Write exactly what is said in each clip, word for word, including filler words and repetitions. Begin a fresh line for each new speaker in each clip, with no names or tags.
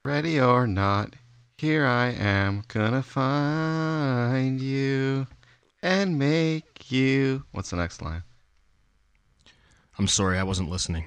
Ready or not, here I am, gonna find you and make you... What's the next line?
I'm sorry, I wasn't listening.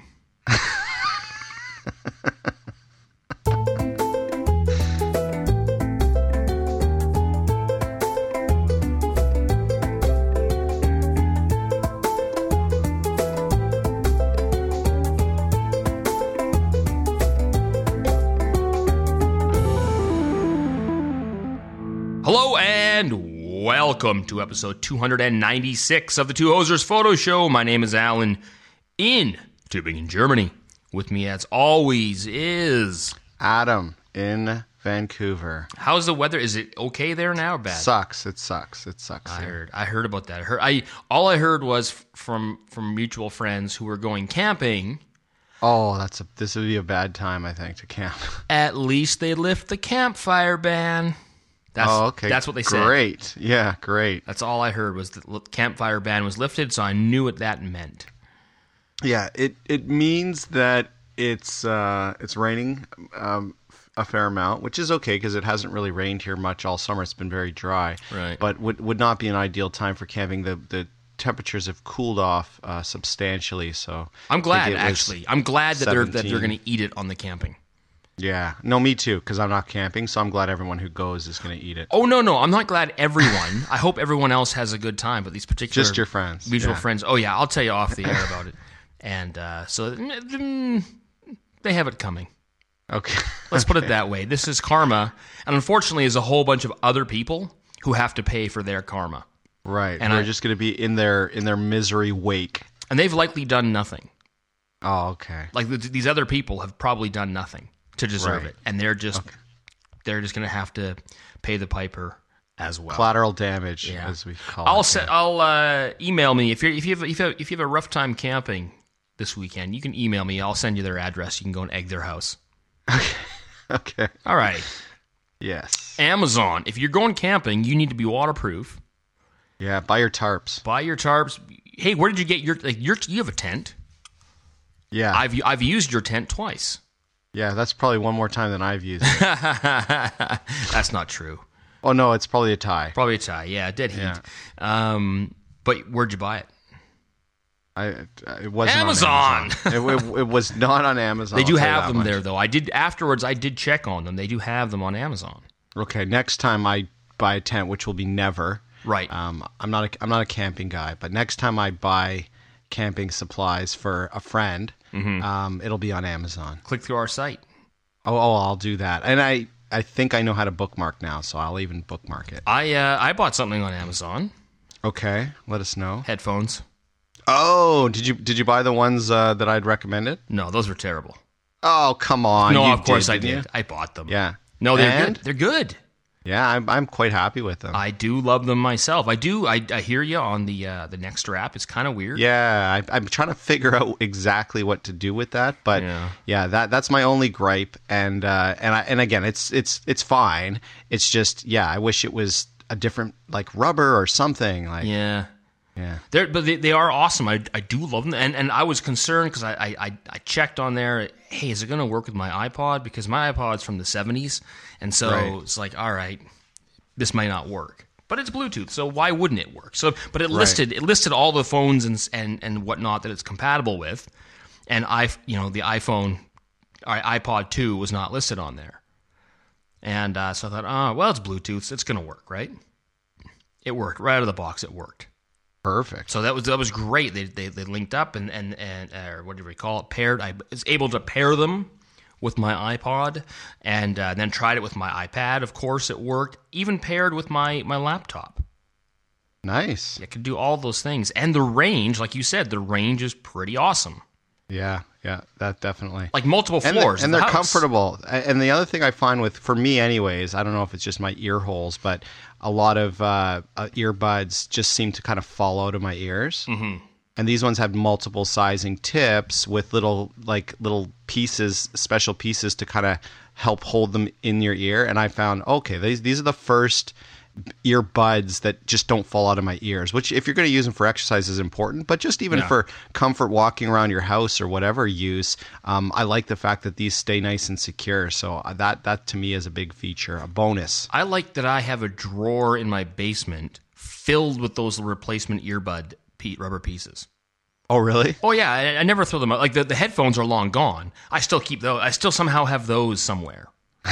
Hello and welcome to episode two ninety-six of the Two Hosers Photo Show. My name is Alan in Tübingen, Germany. With me as always is...
Adam in Vancouver.
How's the weather? Is it okay there now or bad?
Sucks. It sucks. It sucks.
I
here.
heard. I heard about that. I heard. I all I heard was from from mutual friends who were going camping.
Oh, that's a. This would be a bad time, I think, to camp.
At least they lift the campfire ban. That's,
oh, okay.
That's what they said.
Great. Yeah, great.
That's all I heard was the campfire ban was lifted, so I knew what that meant.
Yeah, it it means that it's uh, it's raining um, a fair amount, which is okay because it hasn't really rained here much all summer. It's been very dry.
Right.
But would would not be an ideal time for camping. The the temperatures have cooled off uh, substantially. So
I'm glad actually. I'm glad that they're that they're going to eat it on the camping.
Yeah. No, me too, because I'm not camping, so I'm glad everyone who goes is going to eat it.
Oh, no, no. I'm not glad everyone. I hope everyone else has a good time, but these particular...
Just your friends.
Mutual
yeah.
friends. Oh, yeah, I'll tell you off the air about it. And uh, so mm, they have it coming.
Okay.
Let's
okay.
put it that way. This is karma, and unfortunately, there's a whole bunch of other people who have to pay for their karma.
Right.
And
they're
I,
just going to be in their in their misery wake.
And they've likely done nothing.
Oh, okay.
Like th- these other people have probably done nothing to deserve
right.
it, and they're just
okay.
they're just going to have to pay the piper as well.
Collateral damage,
yeah.
as we call
I'll
it.
set, I'll uh, email me if you if you have if you have, if you have a rough time camping this weekend. You can email me. I'll send you their address. You can go and egg their house.
Okay. Okay.
All right.
Yes.
Amazon. If you're going camping, you need to be waterproof.
Yeah. Buy your tarps.
Buy your tarps. Hey, where did you get your like your? You have a tent.
Yeah.
I've I've used your tent twice.
Yeah, that's probably one more time than I've used it.
That's not true.
Oh, no, it's probably a tie.
Probably a tie, yeah, dead heat.
Yeah.
Um, but where'd you buy it?
I It wasn't
Amazon!
on Amazon. it, it, it was not on Amazon.
They do
I'll tell you
have
that
them
much.
there, though. I did afterwards. I did check on them. They do have them on Amazon.
Okay, next time I buy a tent, which will be never.
Right.
Um, I'm not a, I'm not a camping guy, but next time I buy camping supplies for a friend,
mm-hmm.
um, it'll be on Amazon.
Click through our site.
Oh, oh, I'll do that. And I, I think I know how to bookmark now, so I'll even bookmark it.
I uh, I bought something on Amazon.
Okay, let us know.
Headphones.
Oh, did you did you buy the ones uh, that I'd recommended?
No, those were terrible.
Oh, come on.
no,
you
of course
did,
I
didn't
did.
you?
I bought them.
Yeah.
No, they're
And?
good. They're good.
Yeah, I'm I'm quite happy with them.
I do love them myself. I do. I, I hear you on the uh, the Nextr app. It's kind of weird.
Yeah, I, I'm trying to figure out exactly what to do with that, but
Yeah.
yeah, that that's my only gripe. And uh, and I, and again, it's it's it's fine. It's just yeah, I wish it was a different like rubber or something like
Yeah.
yeah.
They're, but they, they are awesome. I, I do love them, and and I was concerned because I, I I checked on there. Hey, is it going to work with my iPod? Because my iPod's from the seventies, and so
Right.
it's like, all right, this might not work. But it's Bluetooth, so why wouldn't it work? So, but it
Right.
listed it listed all the phones and and and whatnot that it's compatible with, and I you know the iPhone, or iPod two was not listed on there, and uh, so I thought, oh well, it's Bluetooth, it's going to work, right? It worked right out of the box. It worked.
Perfect.
So that was that was great. They they, they linked up and and and or what do we call it? Paired. I was able to pair them with my iPod, and uh, then tried it with my iPad. Of course, it worked. Even paired with my my laptop.
Nice.
I could do all those things, and the range, like you said, the range is pretty awesome.
Yeah, yeah, that definitely.
Like multiple
and
floors,
they're, and
of
they're
the house.
comfortable. And the other thing I find with, for me anyways, I don't know if it's just my ear holes, but a lot of uh, uh, earbuds just seem to kind of fall out of my ears.
Mm-hmm.
And these ones have multiple sizing tips with little like little pieces, special pieces to kind of help hold them in your ear. And I found okay, these these are the first earbuds that just don't fall out of my ears, which if you're going to use them for exercise is important, but just even
Yeah.
for comfort walking around your house or whatever use, um, I like the fact that these stay nice and secure. So that, that to me is a big feature, a bonus.
I like that I have a drawer in my basement filled with those replacement earbud pe- rubber pieces.
Oh, really?
Oh yeah, I, I never throw them out. Like the, the headphones are long gone. I still keep those. I still somehow have those somewhere.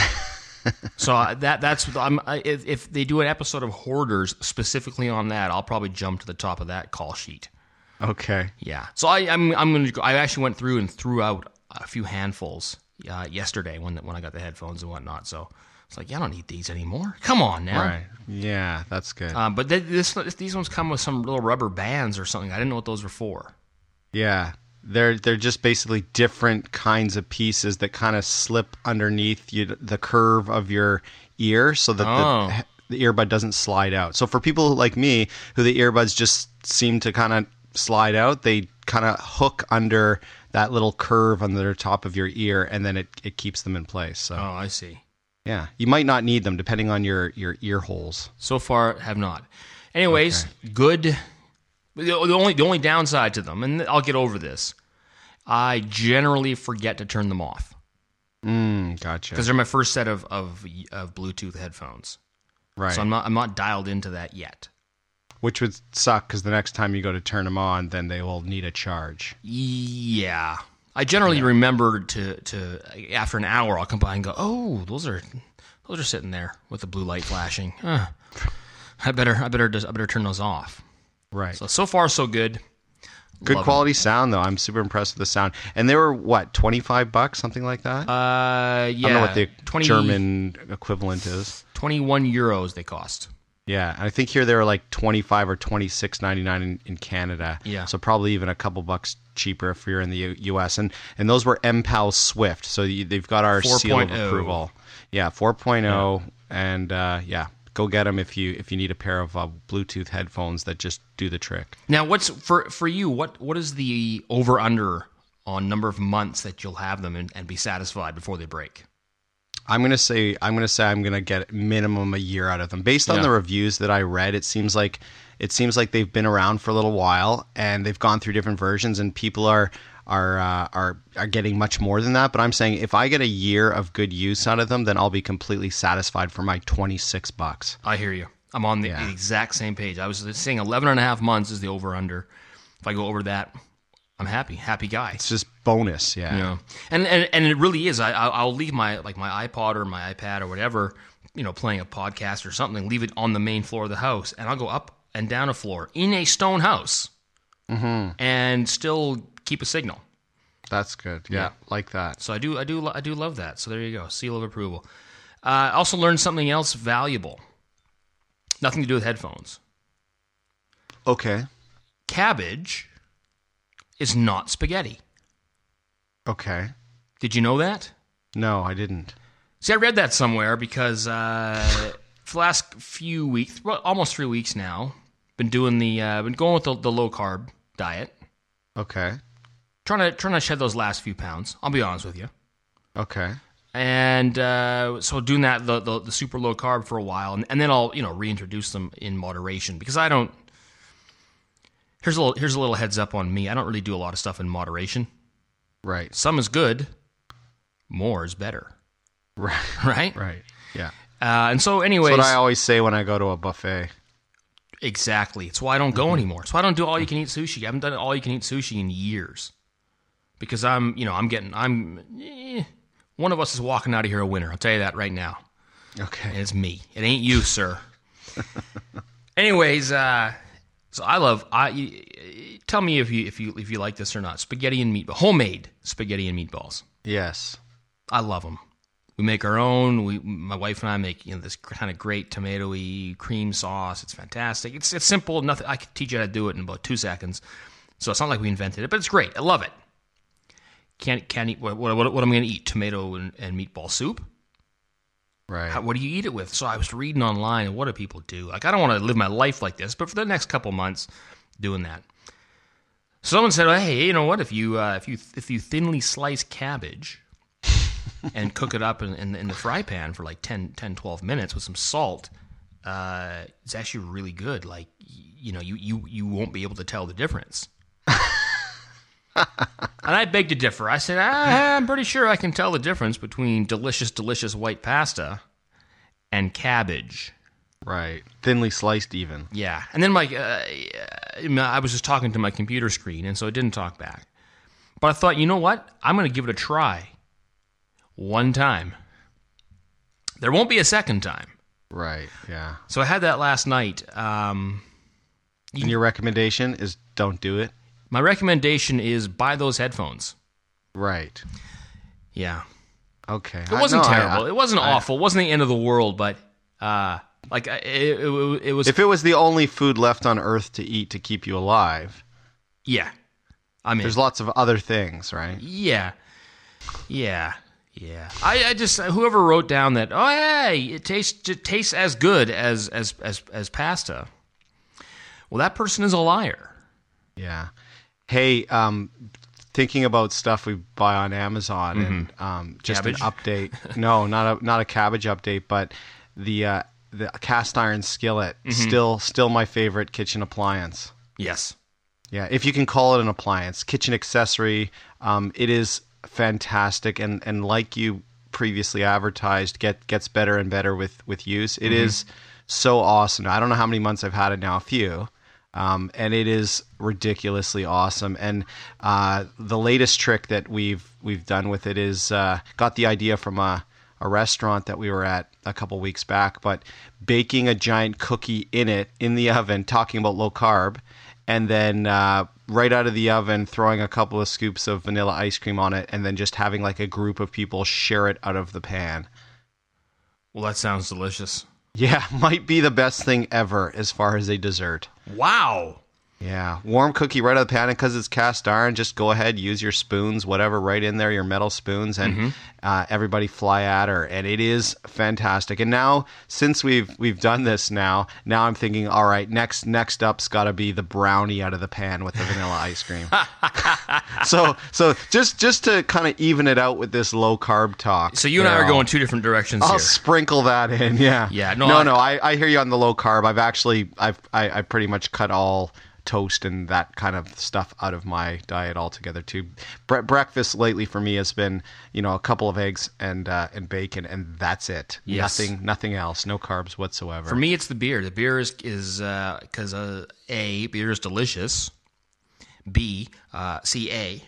So uh, that that's I'm, I, if, if they do an episode of Hoarders specifically on that, I'll probably jump to the top of that call sheet.
Okay.
Yeah. So I, I'm I'm gonna. I actually went through and threw out a few handfuls uh, yesterday when when I got the headphones and whatnot. So it's like, yeah, I don't need these anymore. Come on now.
Right. Yeah, that's good.
Um, but th- this these ones come with some little rubber bands or something. I didn't know what those were for.
Yeah. They're they're just basically different kinds of pieces that kind of slip underneath you, the curve of your ear, so that
Oh.
the, the earbud doesn't slide out. So for people like me, who the earbuds just seem to kind of slide out, they kind of hook under that little curve on the top of your ear, and then it, it keeps them in place. So
Oh, I see.
yeah, you might not need them depending on your, your ear holes.
So far, have not. Anyways, good. The the only the only downside to them, and I'll get over this, I generally forget to turn them off
Mm, gotcha.
because they're my first set of, of of Bluetooth headphones.
Right.
So I'm not I'm not dialed into that yet.
Which would suck because the next time you go to turn them on, then they will need a charge.
Yeah, I generally remember to to after an hour I'll come by and go, oh, those are those are sitting there with the blue light flashing. Huh. I better I better just, I better turn those off.
Right.
So so far so good.
Good
Love
quality sound, though. I'm super impressed with the sound. And they were, what, twenty-five bucks, something like that?
Uh, yeah.
I don't know what the
twenty,
German equivalent is.
twenty-one euros they cost.
Yeah, and I think here they were like twenty-five or twenty-six ninety-nine in, in Canada.
Yeah.
So probably even a couple bucks cheaper if you're in the U- U.S. And and those were M PAL Swift, so you, they've got our seal of
4.0.
approval. Yeah, four point oh, and uh, yeah, go get them if you if you need a pair of uh, Bluetooth headphones that just do the trick.
Now, what's for for you? What what is the over under on number of months that you'll have them and, and be satisfied before they break?
I'm gonna say I'm gonna say I'm gonna get minimum a year out of them. Based on
Yeah.
the reviews that I read, it seems like it seems like they've been around for a little while and they've gone through different versions, and people are are uh, are are getting much more than that. But I'm saying if I get a year of good use out of them, then I'll be completely satisfied for my twenty-six bucks.
I hear you. I'm on the
Yeah.
exact same page. I was saying eleven and a half months is the over under. If I go over that, I'm happy. Happy guy.
It's just bonus, yeah.
You know, and and and it really is. I I'll I'll leave my like my iPod or my iPad or whatever, you know, playing a podcast or something. Leave it on the main floor of the house, and I'll go up and down a floor in a stone house, and still keep a signal.
That's good. Yeah,
Yeah.
like that.
So I do I do I do love that. So there you go, seal of approval. Uh, I also learned something else valuable. Nothing to do with headphones.
Okay.
Cabbage is not spaghetti.
Okay.
Did you know that?
No, I didn't.
See, I read that somewhere because uh, for the last few weeks, well, almost three weeks now, been doing the, uh, been going with the, the low carb diet,
Okay.
trying to trying to shed those last few pounds. I'll be honest with you,
Okay.
and uh, so doing that the, the the super low carb for a while, and, and then I'll you know reintroduce them in moderation because I don't. Here's a little here's a little heads up on me. I don't really do a lot of stuff in moderation.
Right.
Some is good, more is better,
Right.
right?
Right. Yeah.
Uh, and so, anyways,
That's what I always say when I go to a buffet.
exactly. It's why I don't go anymore. It's why I don't do all you can eat sushi. I haven't done all you can eat sushi in years because I'm, you know, I'm getting, I'm, eh, one of us is walking out of here a winner. I'll tell you that right now.
Okay.
And it's me. It ain't you, sir. Anyways, uh, so I love. I y- y- tell me if you if you if you like this or not. Spaghetti and meatball, homemade spaghetti and meatballs.
Yes.
I love them. We make our own. We, my wife and I make you know this kind of great tomatoey cream sauce. It's fantastic. It's it's simple. Nothing. I can teach you how to do it in about two seconds. So it's not like we invented it, but it's great. I love it. Can't can't eat what what, what am I going to eat? Tomato and, and meatball soup.
Right.
How, what do you eat it with? So I was reading online, and what do people do? Like, I don't want to live my life like this, but for the next couple months, doing that. Someone said, oh, "Hey, you know what? If you uh, if you if you thinly slice cabbage and cook it up in, in, in the fry pan for like ten, ten, twelve minutes with some salt, uh, it's actually really good. Like, you know, you, you, you won't be able to tell the difference. And I beg to differ. I said, ah, I'm pretty sure I can tell the difference between delicious, delicious white pasta and cabbage.
Right. Thinly sliced even.
Yeah. And then my, uh, I was just talking to my computer screen, and so it didn't talk back. But I thought, you know what? I'm going to give it a try. One time. There won't be a second time.
Right, yeah.
So I had that last night. Um,
and your recommendation is don't do it?
My recommendation is buy those headphones.
Right.
Yeah.
Okay.
It wasn't
I, no,
terrible.
I,
it wasn't
I,
awful. It wasn't the end of the world, but uh, like it, it, it was.
If it was the only food left on Earth to eat to keep you alive,
yeah. I mean,
there's lots of other things, right?
Yeah. Yeah. Yeah. I, I just whoever wrote down that, oh hey, it tastes it tastes as good as as as as pasta. Well, that person is a liar.
Yeah. Hey, um, thinking about stuff we buy on Amazon, mm-hmm. and um, just
cabbage?
an update. No, not a not a cabbage update, but the uh, the cast iron skillet mm-hmm. still still my favorite kitchen appliance.
Yes.
Yeah, if you can call it an appliance, kitchen accessory, um, it is fantastic, and, and like you previously advertised, get gets better and better with with use. It mm-hmm. is so awesome. I don't know how many months I've had it now, a few. Um, and it is ridiculously awesome. And uh, the latest trick that we've we've done with it is uh, got the idea from a, a restaurant that we were at a couple weeks back, but baking a giant cookie in it in the oven, talking about low carb, and then uh, right out of the oven throwing a couple of scoops of vanilla ice cream on it, and then just having like a group of people share it out of the pan.
Well, that sounds delicious.
Yeah, might be the best thing ever as far as a dessert.
Wow.
Yeah, warm cookie right out of the pan, and because it's cast iron, just go ahead, use your spoons, whatever, right in there, your metal spoons, and mm-hmm. uh, everybody fly at her, and it is fantastic. And now, since we've we've done this now, now I'm thinking, all right, next next up's got to be the brownie out of the pan with the vanilla ice cream. so so just just to kind of even it out with this low carb talk.
So you and I are going two different directions
I'll
here.
sprinkle that in, yeah.
Yeah, no,
no,
I,
no I, I hear you on the low carb. I've actually I've I, I pretty much cut all toast and that kind of stuff out of my diet altogether too. Bre- breakfast lately for me has been, you know, a couple of eggs and uh, and bacon, and that's it.
Yes.
Nothing, nothing else. No carbs whatsoever.
For me, it's the beer. The beer is is because uh, uh, a beer is delicious. B uh, C A.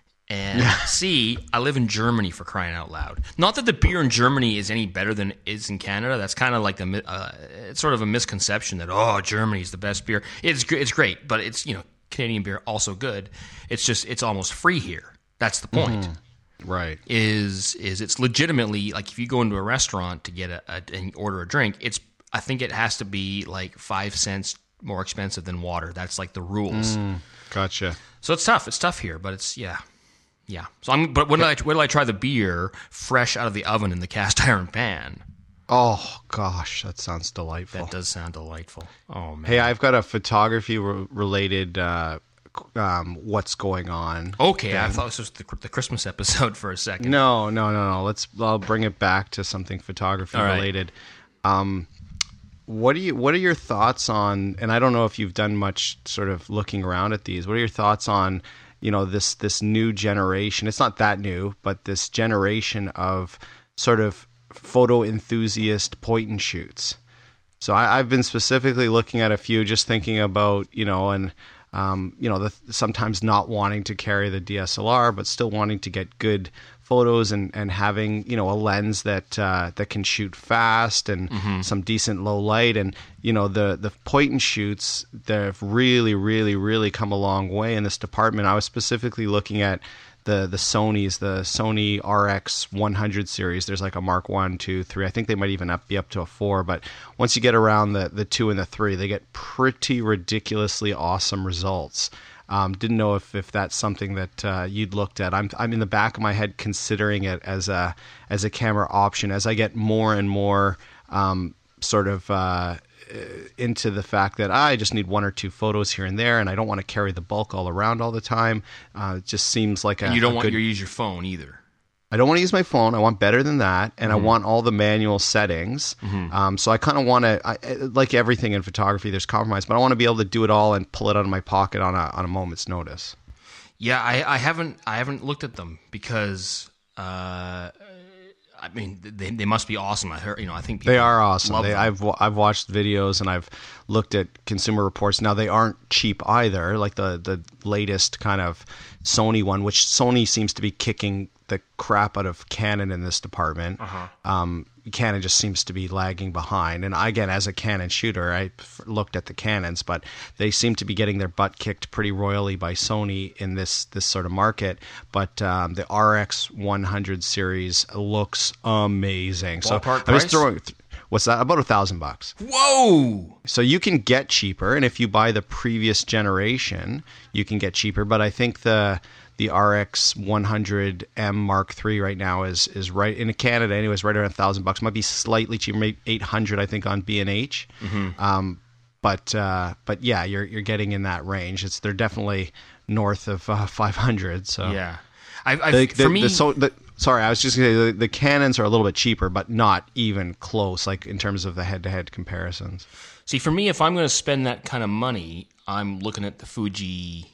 And C, I live in Germany, for crying out loud. Not that the beer in Germany is any better than it is in Canada. That's kind of like the uh, it's sort of a misconception that, oh, Germany's the best beer. It's it's great, but it's, you know, Canadian beer also good. It's just it's almost free here. That's the point.
Mm-hmm. Right.
Is is it's legitimately, like, if you go into a restaurant to get a, a and order a drink, it's I think it has to be like five cents more expensive than water. That's like the rules.
Mm, gotcha.
So it's tough. It's tough here, but it's yeah. Yeah. So I'm. But when did I? When did I try the beer fresh out of the oven in the cast iron pan?
Oh gosh, that sounds delightful.
That does sound delightful. Oh man.
Hey, I've got a photography re- related. Uh, um, what's going on?
Okay, thing. I thought this was the, the Christmas episode for a second.
No, no, no, no. Let's. I'll bring it back to something photography
All right.
related. Um, what do you? What are your thoughts on? And I don't know if you've done much sort of looking around at these. What are your thoughts on, you know, this this new generation? It's not that new, but this generation of sort of photo enthusiast point and shoots. So I, I've been specifically looking at a few, just thinking about, you know, and um, you know, the, sometimes not wanting to carry the D S L R, but still wanting to get good photos, and, and having, you know, a lens that uh, that can shoot fast, and mm-hmm. some decent low light, and, you know, the the point and shoots, they've really, really, really come a long way in this department. I was specifically looking at the the Sony's, the Sony R X one hundred series. There's like a Mark one, two, three. I think they might even up, be up to a four. But once you get around the the two and the three, they get pretty ridiculously awesome results. Um, didn't know if, if that's something that uh, you'd looked at. I'm I'm in the back of my head considering it as a as a camera option as I get more and more um, sort of uh, into the fact that I just need one or two photos here and there, and I don't want to carry the bulk all around all the time. Uh, it just seems like a
and you don't
a
want
good...
to use your phone either.
I don't want to use my phone. I want better than that, and mm-hmm. I want all the manual settings. Mm-hmm. Um, so I kind of want to, like everything in photography, there's compromise, but I want to be able to do it all and pull it out of my pocket on a on a moment's notice.
Yeah, I, I haven't I haven't looked at them because uh, I mean they they must be awesome. I heard you know I think people
they are awesome.
Love
they,
them.
I've I've watched videos and I've looked at Consumer Reports. Now they aren't cheap either. Like the the latest kind of Sony one, which Sony seems to be kicking the crap out of Canon in this department. Uh-huh. Um, Canon just seems to be lagging behind. And again, as a Canon shooter, I looked at the Canons, but they seem to be getting their butt kicked pretty royally by Sony in this this sort of market. But um, the R X one hundred series looks amazing.
Ballpark
so
price?
I was throwing. What's that? About a thousand bucks.
Whoa!
So you can get cheaper, and if you buy the previous generation, you can get cheaper. But I think the the R X one hundred M Mark three right now is is right in Canada, anyways, right around a thousand bucks. Might be slightly cheaper, maybe eight hundred, I think, on B and H. Mm-hmm. Um, but uh, but yeah, you're you're getting in that range. It's they're definitely north of uh, five hundred. So
yeah, I, I
the,
for
the,
me.
The, so, the, Sorry, I was just going to say the, the Canons are a little bit cheaper, but not even close, like in terms of the head-to-head comparisons.
See, for me, if I'm going to spend that kind of money, I'm looking at the Fuji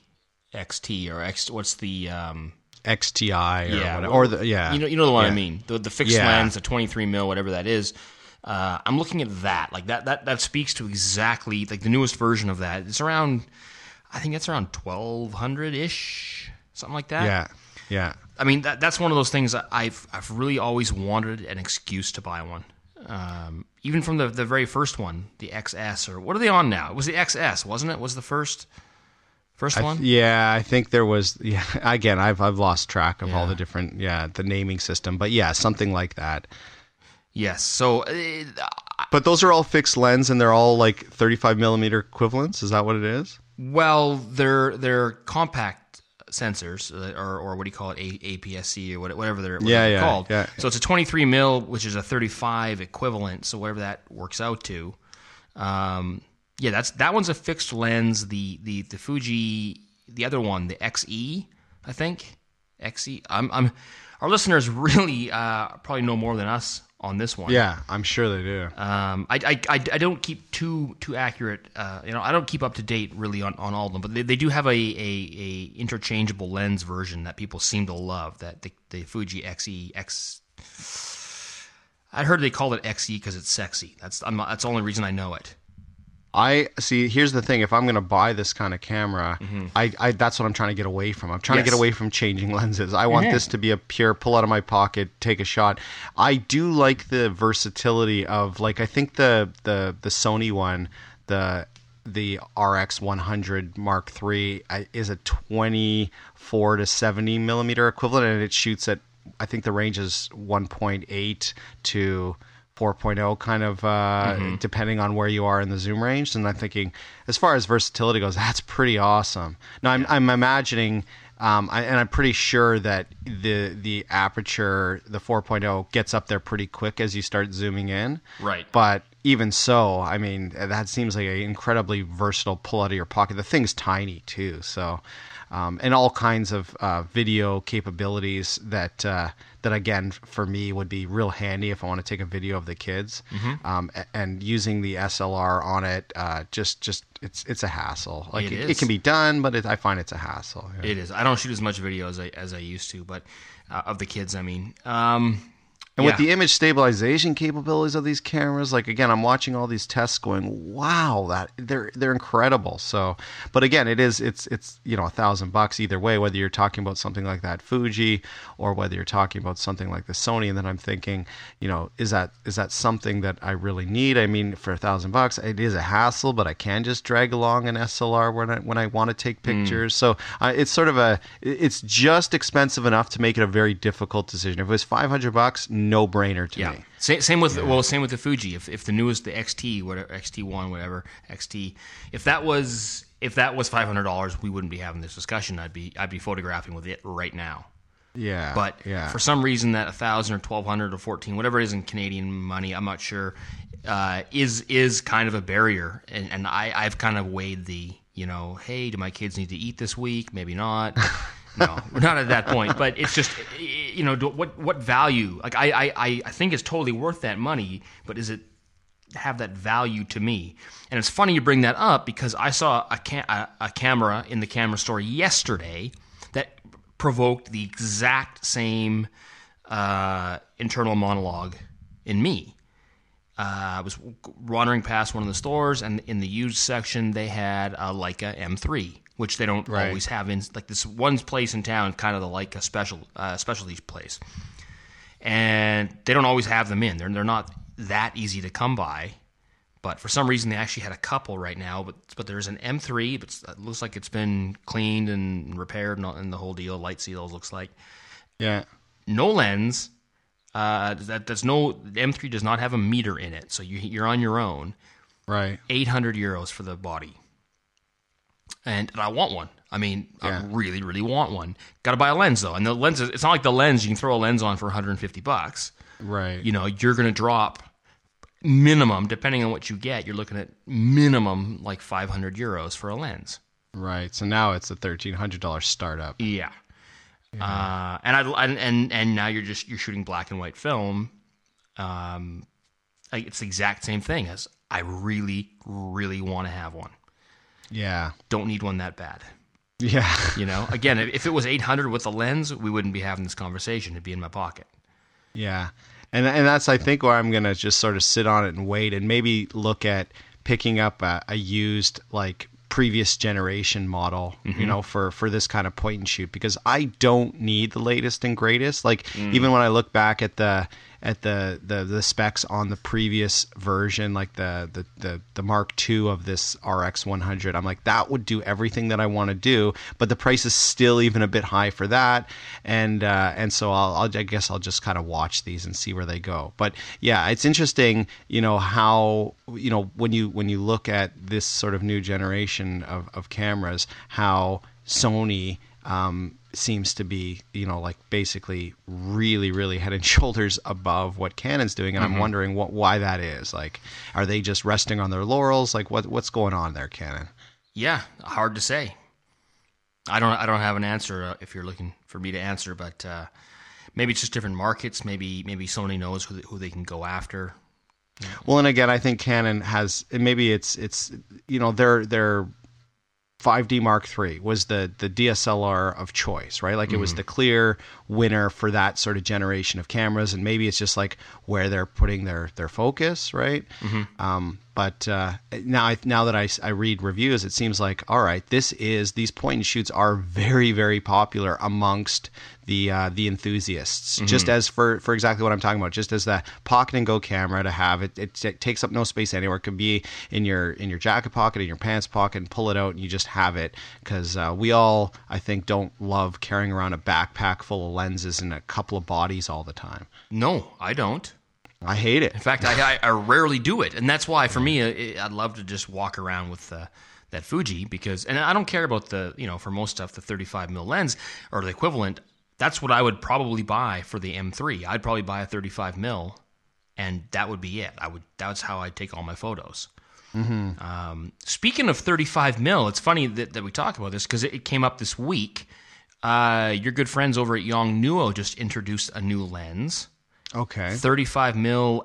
X T or X. What's the um,
X T I or
yeah,
whatever? Or the yeah,
you know, you know the one
yeah.
I mean, the the fixed
yeah.
lens, the twenty-three mil, whatever that is. Uh, I'm looking at that, like that that that speaks to exactly like the newest version of that. It's around, I think that's around twelve hundred ish, something like that.
Yeah, yeah.
I mean, that, that's one of those things that I've I've really always wanted an excuse to buy one. Um, even from the, the very first one, the X S, or what are they on now? It was the X S, wasn't it? Was the first first
I,
one?
Yeah, I think there was. Yeah, again, I've I've lost track of
yeah.
all the different yeah the naming system, but yeah, something like that.
Yes. So, uh,
but those are all fixed lens, and they're all like thirty-five millimeter equivalents. Is that what it is?
Well, they're they're compact sensors, or or what do you call it, A P S C or whatever they're, whatever
yeah,
they're
yeah,
called.
Yeah.
So it's a twenty-three mil, which is a thirty-five equivalent. So whatever that works out to, um, yeah, that's that one's a fixed lens. The the the Fuji, the other one, the X E, I think X E. I'm I'm our listeners really uh, probably know more than us on this one.
Yeah, I'm sure they do.
Um, I, I, I, I don't keep too too accurate. Uh, you know, I don't keep up to date really on, on all of them, but they, they do have a, a, a interchangeable lens version that people seem to love. That the, the Fuji X E X. I heard they call it X E because it's sexy. That's I'm not, that's the only reason I know it.
I see. Here's the thing: if I'm going to buy this kind of camera, mm-hmm. I, I that's what I'm trying to get away from. I'm trying yes. to get away from changing lenses. I want mm-hmm. this to be a pure pull out of my pocket, take a shot. I do like the versatility of, like, I think the the the Sony one, the the R X one hundred Mark three is a twenty-four to seventy millimeter equivalent, and it shoots at, I think the range is one point eight to four point oh, kind of uh, mm-hmm. depending on where you are in the zoom range. And I'm thinking, as far as versatility goes, that's pretty awesome. Now I'm, I'm imagining, um, I, and I'm pretty sure that the the aperture, the four point oh, gets up there pretty quick as you start zooming in.
Right.
But even so, I mean, that seems like an incredibly versatile pull out of your pocket. The thing's tiny too, so. Um, and all kinds of uh, video capabilities that uh, that again for me would be real handy if I want to take a video of the kids. Mm-hmm. Um, and using the S L R on it, uh, just just it's it's a hassle. Like
it,
it,
is.
it can be done, but it, I find it's a hassle. Yeah.
It is. I don't shoot as much video as I as I used to, but uh, of the kids, I mean. Um,
And
yeah.
with the image stabilization capabilities of these cameras, like, again, I'm watching all these tests going, wow, that they're they're incredible. So, but again, it is it's it's you know a thousand bucks either way, whether you're talking about something like that Fuji or whether you're talking about something like the Sony. And then I'm thinking, you know, is that is that something that I really need? I mean, for a thousand bucks, it is a hassle, but I can just drag along an S L R when I when I want to take pictures. Mm. So uh, it's sort of a it's just expensive enough to make it a very difficult decision. If it was five hundred bucks. No brainer to
yeah.
me.
Same, same with yeah. well, same with the Fuji. If if the newest, the X T, whatever X T one, whatever X T, if that was if that was five hundred dollars, we wouldn't be having this discussion. I'd be I'd be photographing with it right now.
Yeah.
But
yeah.
for some reason, that a thousand or twelve hundred or fourteen, whatever it is in Canadian money, I'm not sure, uh, is is kind of a barrier. And and I I've kind of weighed the, you know, hey, do my kids need to eat this week? Maybe not. no, we're not at that point. But it's just, you know, do- what what value? Like I, I, I think it's totally worth that money, but is it have that value to me? And it's funny you bring that up because I saw a, ca- a, a camera in the camera store yesterday that provoked the exact same uh, internal monologue in me. Uh, I was wandering past one of the stores, and in the used section, they had a Leica M three, which they don't
Right.
always have in like this one place in town, kind of the Leica special uh, specialty place, and they don't always have them in. They're they're not that easy to come by, but for some reason, they actually had a couple right now. But but there's an M three, but it looks like it's been cleaned and repaired and, all, and the whole deal. Light seals looks like.
Yeah.
No lens. Uh, that that's no the M three does not have a meter in it, so you, you're on your own.
Right.
eight hundred euros for the body, and, and I want one. I mean,
Yeah.
I really, really want one. Got to buy a lens though, and the lens is, it's not like the lens you can throw a lens on for one hundred fifty bucks.
Right.
You know, you're going to drop minimum, depending on what you get. You're looking at minimum like five hundred euros for a lens.
Right. So now it's a thirteen hundred dollars startup.
Yeah. Uh, and I and, and and now you're just you're shooting black and white film. Um, like it's the exact same thing as I really really want to have one.
Yeah.
Don't need one that bad.
Yeah.
You know. Again, if it was eight hundred with a lens, we wouldn't be having this conversation. It'd be in my pocket.
Yeah. And and that's, I think, where I'm going to just sort of sit on it and wait and maybe look at picking up a, a used, like, previous generation model, mm-hmm. you know, for, for this kind of point and shoot, because I don't need the latest and greatest. Like, mm. even when I look back at the at the, the, the specs on the previous version, like the, the, the, the Mark two of this R X one hundred, I'm like, that would do everything that I want to do, but the price is still even a bit high for that. And, uh, and so I'll, I'll, I guess I'll just kind of watch these and see where they go. But yeah, it's interesting, you know, how, you know, when you, when you look at this sort of new generation of, of cameras, how Sony, um, seems to be, you know, like basically really, really head and shoulders above what Canon's doing, and mm-hmm. I'm wondering what why that is. Like, are they just resting on their laurels? Like, what what's going on there, Canon?
Yeah, hard to say. I don't I don't have an answer uh, if you're looking for me to answer, but uh, maybe it's just different markets. Maybe maybe Sony knows who they, who they can go after.
Yeah. Well, and again, I think Canon has maybe it's it's you know they're they're. five D Mark three was the, the D S L R of choice, right? Like, mm-hmm. it was the clear winner for that sort of generation of cameras, and maybe it's just like where they're putting their, their focus, right? Mm-hmm. Um, but uh, now, I, now that I, I read reviews, it seems like, all right, this is these point and shoots are very, very popular amongst the uh, the enthusiasts. Mm-hmm. Just as for, for exactly what I'm talking about, just as the pocket and go camera to have it, it, it takes up no space anywhere. It could be in your in your jacket pocket, in your pants pocket, and pull it out, and you just have it. Because uh, we all, I think, don't love carrying around a backpack full of lenses and a couple of bodies all the time.
No, I don't.
I hate it.
In fact, I, I, I rarely do it, and that's why for me, it, I'd love to just walk around with uh, that Fuji, because, and I don't care about the, you know, for most stuff, the thirty-five mil lens or the equivalent. That's what I would probably buy for the M three. I'd probably buy a thirty-five mil, and that would be it. I would. That's how I'd take all my photos. Mm-hmm. Um, speaking of thirty-five mil, it's funny that, that we talk about this because it, it came up this week. Uh, your good friends over at Yongnuo just introduced a new lens.
Okay.
thirty-five mil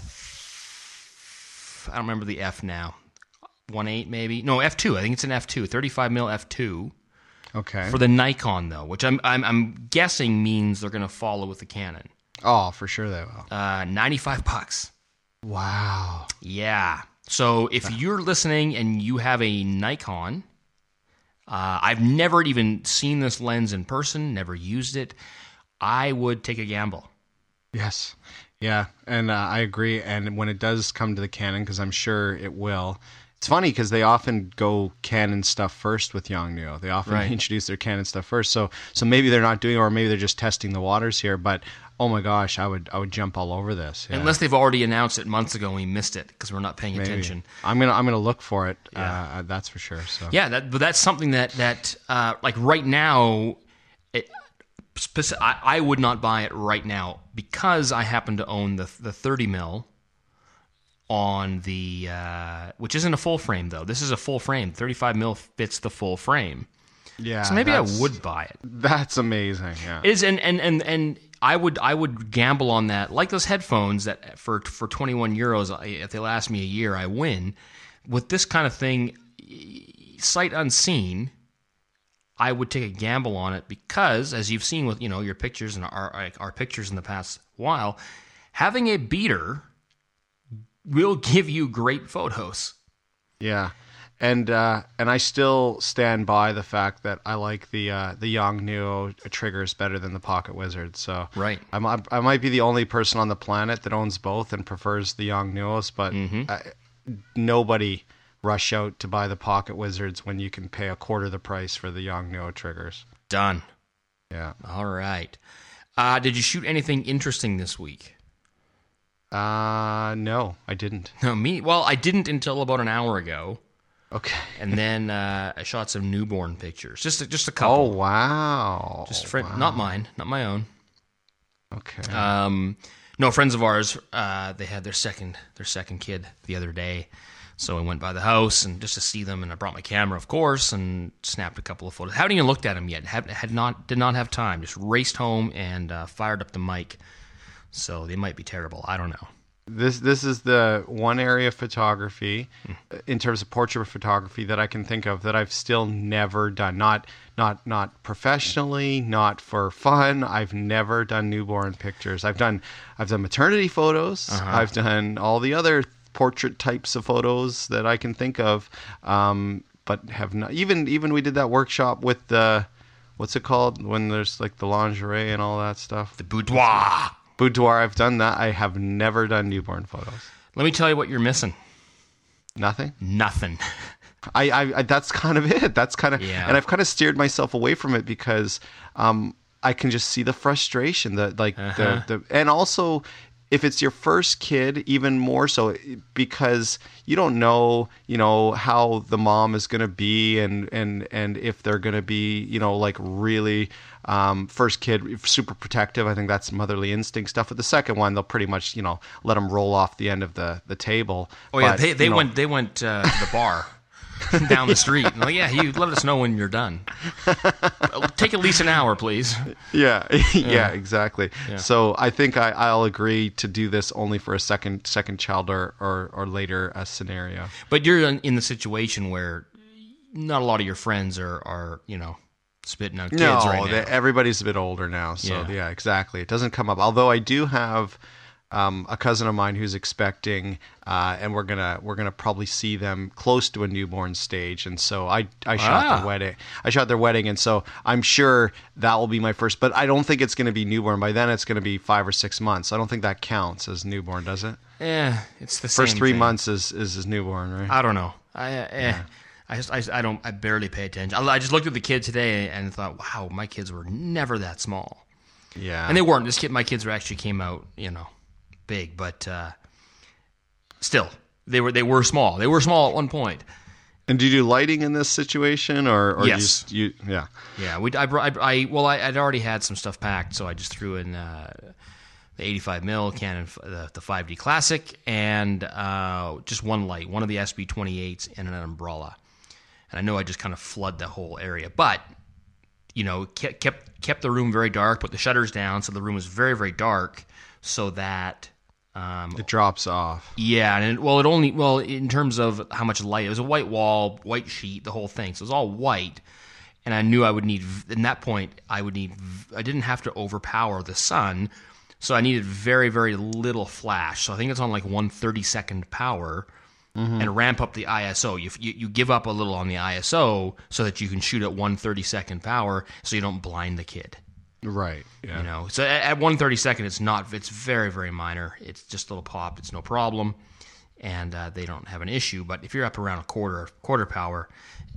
f. I don't remember the F now. one point eight maybe. No, F two. I think it's an F two. thirty-five mil F two.
Okay.
For the Nikon though, which I'm I'm, I'm guessing means they're going to follow with the Canon.
Oh, for sure they will.
Uh, ninety-five bucks.
Wow.
Yeah. So if you're listening and you have a Nikon, uh, I've never even seen this lens in person, never used it, I would take a gamble.
Yes. Yeah, and uh, I agree. And when it does come to the Canon, because I'm sure it will, it's funny because they often go Canon stuff first with Yongnuo. They often
right.
introduce their Canon stuff first. So so maybe they're not doing it, or maybe they're just testing the waters here. But oh my gosh, I would I would jump all over this. Yeah.
Unless they've already announced it months ago and we missed it because we're not paying
maybe.
attention.
I'm gonna I'm gonna look for it.
Yeah.
Uh, that's for sure. So
yeah, that, but that's something that that uh, like right now, it, speci- I, I would not buy it right now because I happen to own the the thirty mil. On the, uh, which isn't a full frame though. This is a full frame. thirty-five mil fits the full frame.
Yeah.
So maybe I
that's-
would buy it.
That's amazing. Yeah.
It is, and, and, and, and I would I would gamble on that, like those headphones that for for twenty-one euros, I, if they last me a year, I win. With this kind of thing, sight unseen, I would take a gamble on it because, as you've seen with you know your pictures and our our pictures in the past while, having a beater will give you great photos.
Yeah. And uh, and I still stand by the fact that I like the uh, the Yongnuo triggers better than the Pocket Wizard. So
Right.
I'm, I might be the only person on the planet that owns both and prefers the Yongnuos, but I, nobody rush out to buy the Pocket Wizards when you can pay a quarter the price for the Yongnuo triggers.
Done.
Yeah.
All right. Uh, did you shoot anything interesting this week?
Uh, no, I didn't.
No, me. Well, I didn't until about an hour ago.
Okay.
And then uh, I shot some newborn pictures, just a, just a
Oh,
couple,
wow.
just friend,
Wow.
not mine, not my own.
Okay.
Um, no, friends of ours. Uh, they had their second their second kid the other day, so I went by the house and just to see them, and I brought my camera, of course, and snapped a couple of photos. Haven't even looked at them yet. Had had not did not have time. Just raced home and uh, fired up the mic. So they might be terrible. I don't know.
This this is the one area of photography, in terms of portrait photography, that I can think of that I've still never done. Not not not professionally, not for fun. I've never done newborn pictures. I've done I've done maternity photos.
Uh-huh.
I've done all the other portrait types of photos that I can think of, um, but have not. Even even we did that workshop with the what's it called when there's like the lingerie and all that stuff.
The boudoir.
Boudoir, I've done that. I have never done newborn photos.
Let me tell you what you're missing.
Nothing.
Nothing.
I, I, I that's kind of it. That's kind of,
Yeah.
and I've kind of steered myself away from it because um, I can just see the frustration, the like
Uh-huh.
the, the, and also if it's your first kid, even more so because you don't know, you know, how the mom is going to be and and and if they're going to be, you know, like really. Um, first kid, super protective. I think that's motherly instinct stuff. But the second one, they'll pretty much, you know, let them roll off the end of the, the table.
Oh yeah,
But,
they they
you know,
went they went uh, to the bar down the street. And like, yeah, you let us know when you're done. Take at least an hour, please.
Yeah, yeah, exactly.
Yeah.
So I think I, I'll agree to do this only for a second second child or or, or later uh, scenario.
But you're in, in the situation where not a lot of your friends are are you know spitting out kids
no,
right now.
they- everybody's a bit older now, so
Yeah.
yeah. exactly. It doesn't come up. Although I do have um, a cousin of mine who's expecting, uh, and we're gonna we're gonna probably see them close to a newborn stage, and so I I shot
Ah.
their wedding. I shot their wedding, and so I'm sure that will be my first. But I don't think it's going to be newborn. By then, it's going to be five or six months. I don't think that counts as newborn, does it?
Yeah, it's the
First
same
three
thing.
months is is his newborn, right?
I don't know. I uh, eh. I just I, I don't I barely pay attention. I, I just looked at the kid today and thought, wow, my kids were never that small,
yeah,
and they weren't. This kid, my kids were actually came out, you know, big, but uh, still, they were they were small. They were small at one point.
And do you do lighting in this situation, or, or
Yes.
you, just, you yeah?
Yeah, we I, brought- I, I well I, I'd already had some stuff packed, so I just threw in uh, the eighty-five mil Canon, the, the five D Classic, and uh, just one light, one of the S B twenty-eights, and an umbrella. And I know I just kind of flood the whole area, but you know, kept kept kept the room very dark, put the shutters down, so the room was very very dark, so that. Um,
It drops off.
Yeah, and it, well, it only well in terms of how much light. It was a white wall, white sheet, the whole thing. So it was all white, and I knew I would need. In that point, I would need. I didn't have to overpower the sun, so I needed very, very little flash. So I think it's on like one thirty-second power, and ramp up the I S O. You, you you give up a little on the I S O so that you can shoot at one thirty-second power, so you don't blind the kid.
Right. Yeah.
You know, so at, at one thirty-second, it's not. It's very, very minor. It's just a little pop. It's no problem, and uh, they don't have an issue. But if you're up around a quarter, quarter power,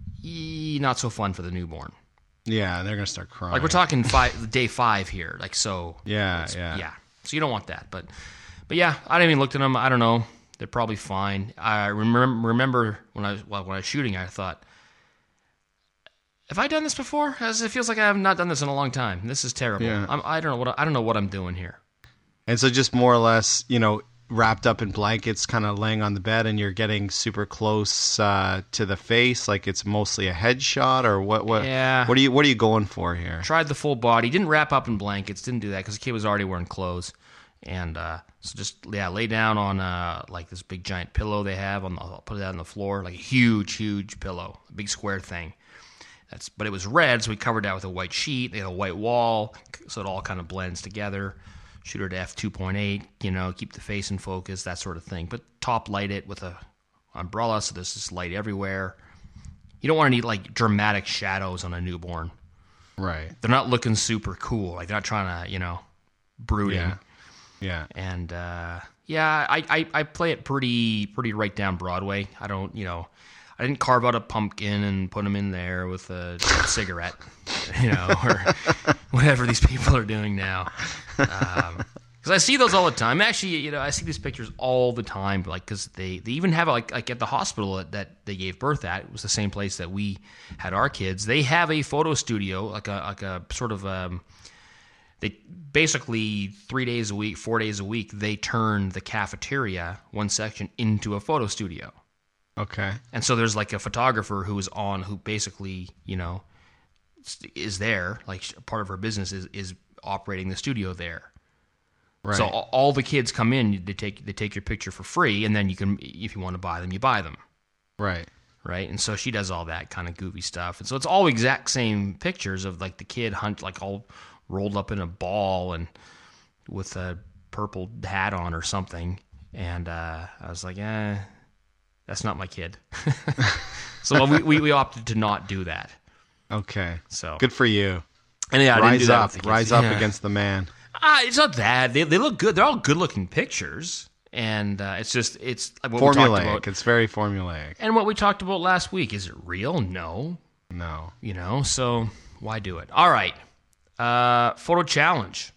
ee, not so fun for the newborn.
Yeah, they're gonna start crying.
Like we're talking five, day five here. Like so.
Yeah,
it's-
yeah.
yeah. So you don't want that. But, but yeah, I didn't even look at them. I don't know. They're probably fine. I remember remember when I was well, when I was shooting, I thought, have I done this before? As it feels like I have not done this in a long time. This is terrible.
Yeah.
I'm, I don't know what I, I don't know what I'm doing here.
And so just more or less, you know, wrapped up in blankets, kind of laying on the bed, and you're getting super close uh, to the face, like it's mostly a headshot, or what? What?
Yeah.
What are you What are you going for here?
Tried the full body. Didn't wrap up in blankets. Didn't do that because the kid was already wearing clothes. And uh, so just, yeah, lay down on uh, like this big giant pillow they have. on the, I'll put it out on the floor, like a huge, huge pillow, a big square thing. That's, but it was red, so we covered that with a white sheet. They had a white wall, so it all kind of blends together. Shoot her to f two point eight, you know, keep the face in focus, that sort of thing. But top light it with a umbrella, so there's this light everywhere. You don't want any like dramatic shadows on a newborn.
Right.
They're not looking super cool. Like they're not trying to, you know, brooding.
Yeah. Yeah.
And uh, yeah, I, I, I play it pretty pretty right down Broadway. I don't, you know, I didn't carve out a pumpkin and put him in there with a cigarette, you know, or whatever these people are doing now. Um, because I see those all the time. Actually, you know, I see these pictures all the time. Like, because they, they even have like like at the hospital that, that they gave birth at. It was the same place that we had our kids. They have a photo studio, like a like a sort of um, they basically three days a week, four days a week, they turn the cafeteria, one section, into a photo studio.
Okay.
And so there's like a photographer who is on, who basically, you know, is there, like part of her business is, is operating the studio there.
Right.
So all, all the kids come in, they take they take your picture for free, and then you can, if you want to buy them, you buy them.
Right.
Right. And so she does all that kind of goofy stuff. And so it's all exact same pictures of like the kid hunt, like all rolled up in a ball and with a purple hat on or something. And uh, I was like, eh, that's not my kid. So we, we, we opted to not do that.
Okay.
So
good for you.
And yeah, I didn't
rise
do that
up,
with the kids.
rise up
Yeah.
against the man.
Ah, it's not that. They they look good. They're all good looking pictures. And uh, it's just, it's like what we talked
Formulaic.
about.
It's very formulaic.
And what we talked about last week. Is it real? No.
No.
You know, so why do it? All right. Uh, photo challenge.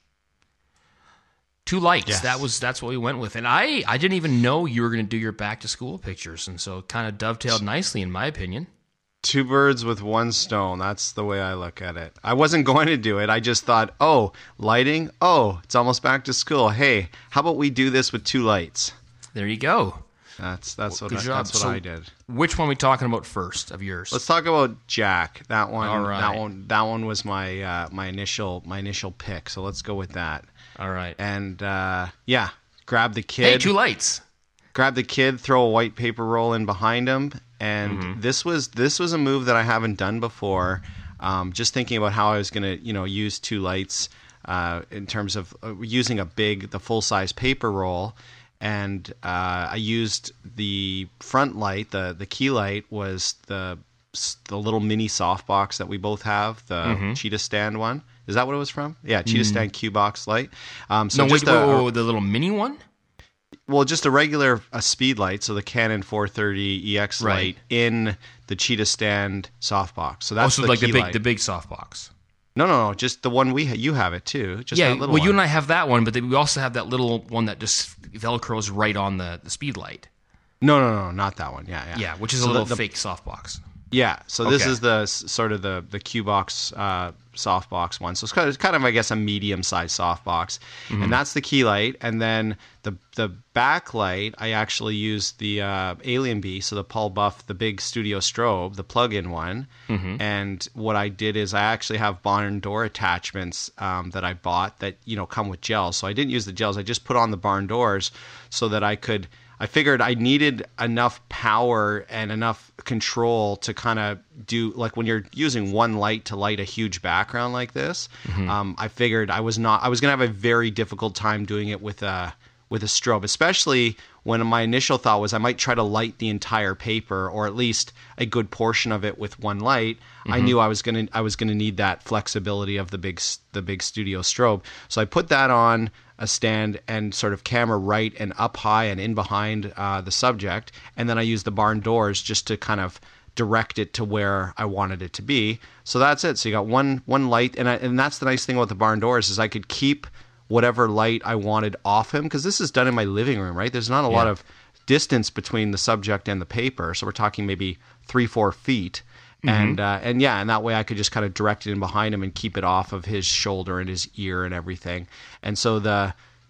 Two lights.
Yes.
That was that's what we went with. And I, I didn't even know you were going to do your back to school pictures, and so it kind of dovetailed nicely in my opinion.
Two birds with one stone. That's the way I look at it. I wasn't going to do it. I just thought, oh, lighting? Oh, it's almost back to school. Hey, how about we do this with two lights?
There you go.
That's that's what
Good
I,
job.
that's what
So
I did.
Which one are we talking about first of yours?
Let's talk about Jack. That one.
All right.
That one. That one was my uh, my initial my initial pick. So let's go with that.
All right.
And uh, yeah, grab the kid.
Hey, two lights.
Grab the kid. Throw a white paper roll in behind him. And
Mm-hmm.
this was this was a move that I haven't done before. Um, just thinking about how I was going to you know use two lights uh, in terms of uh, using a big the full size paper roll. And uh, I used the front light. the The key light was the the little mini softbox that we both have, the
Mm-hmm.
Cheetah Stand one. Is that what it was from? Yeah, Cheetah Stand Q box light. Um, so
No, wait,
just
wait,
a,
wait, wait, the little mini one?
well, just a regular a speed light. So the Canon four thirty E X
Right.
light in the Cheetah Stand softbox. So
Oh,
that's
so
the
like
key
the big
light.
the big softbox.
No, no, no, just the one we ha- you have it too. Just
Yeah,
that little
well, you
one.
and I have that one, but then we also have that little one that just velcros right on the, the speed light.
No, no, no, not that one. Yeah, yeah.
Yeah, which is
So
a
the-
little
the-
fake softbox.
Yeah, so this
Okay.
is the s- sort of the the Q box uh, softbox one. So it's kind of, it's kind of I guess a medium sized softbox,
Mm-hmm.
and that's the key light. And then the the backlight, I actually used the uh, Alien Bee, so the Paul Buff, the big studio strobe, the plug-in one.
Mm-hmm.
And what I did is I actually have barn door attachments um, that I bought that you know come with gels. So I didn't use the gels. I just put on the barn doors so that I could. I figured I needed enough power and enough control to kind of do like when you're using one light to light a huge background like this. Um, I figured I was not I was gonna have a very difficult time doing it with a with a strobe, especially when my initial thought was I might try to light the entire paper or at least a good portion of it with one light. I knew I was gonna I was gonna need that flexibility of the big s- the big studio strobe. So I put that on a stand and sort of camera right and up high and in behind uh, the subject, and then I used the barn doors just to kind of direct it to where I wanted it to be. So that's it. So you got one one light, and I, and that's the nice thing about the barn doors is I could keep whatever light I wanted off him because this is done in my living room, right? There's not a lot
Yeah.
of distance between the subject and the paper, so we're talking maybe three four feet. And uh, and yeah, and that way I could just kind of direct it in behind him and keep it off of his shoulder and his ear and everything. And so the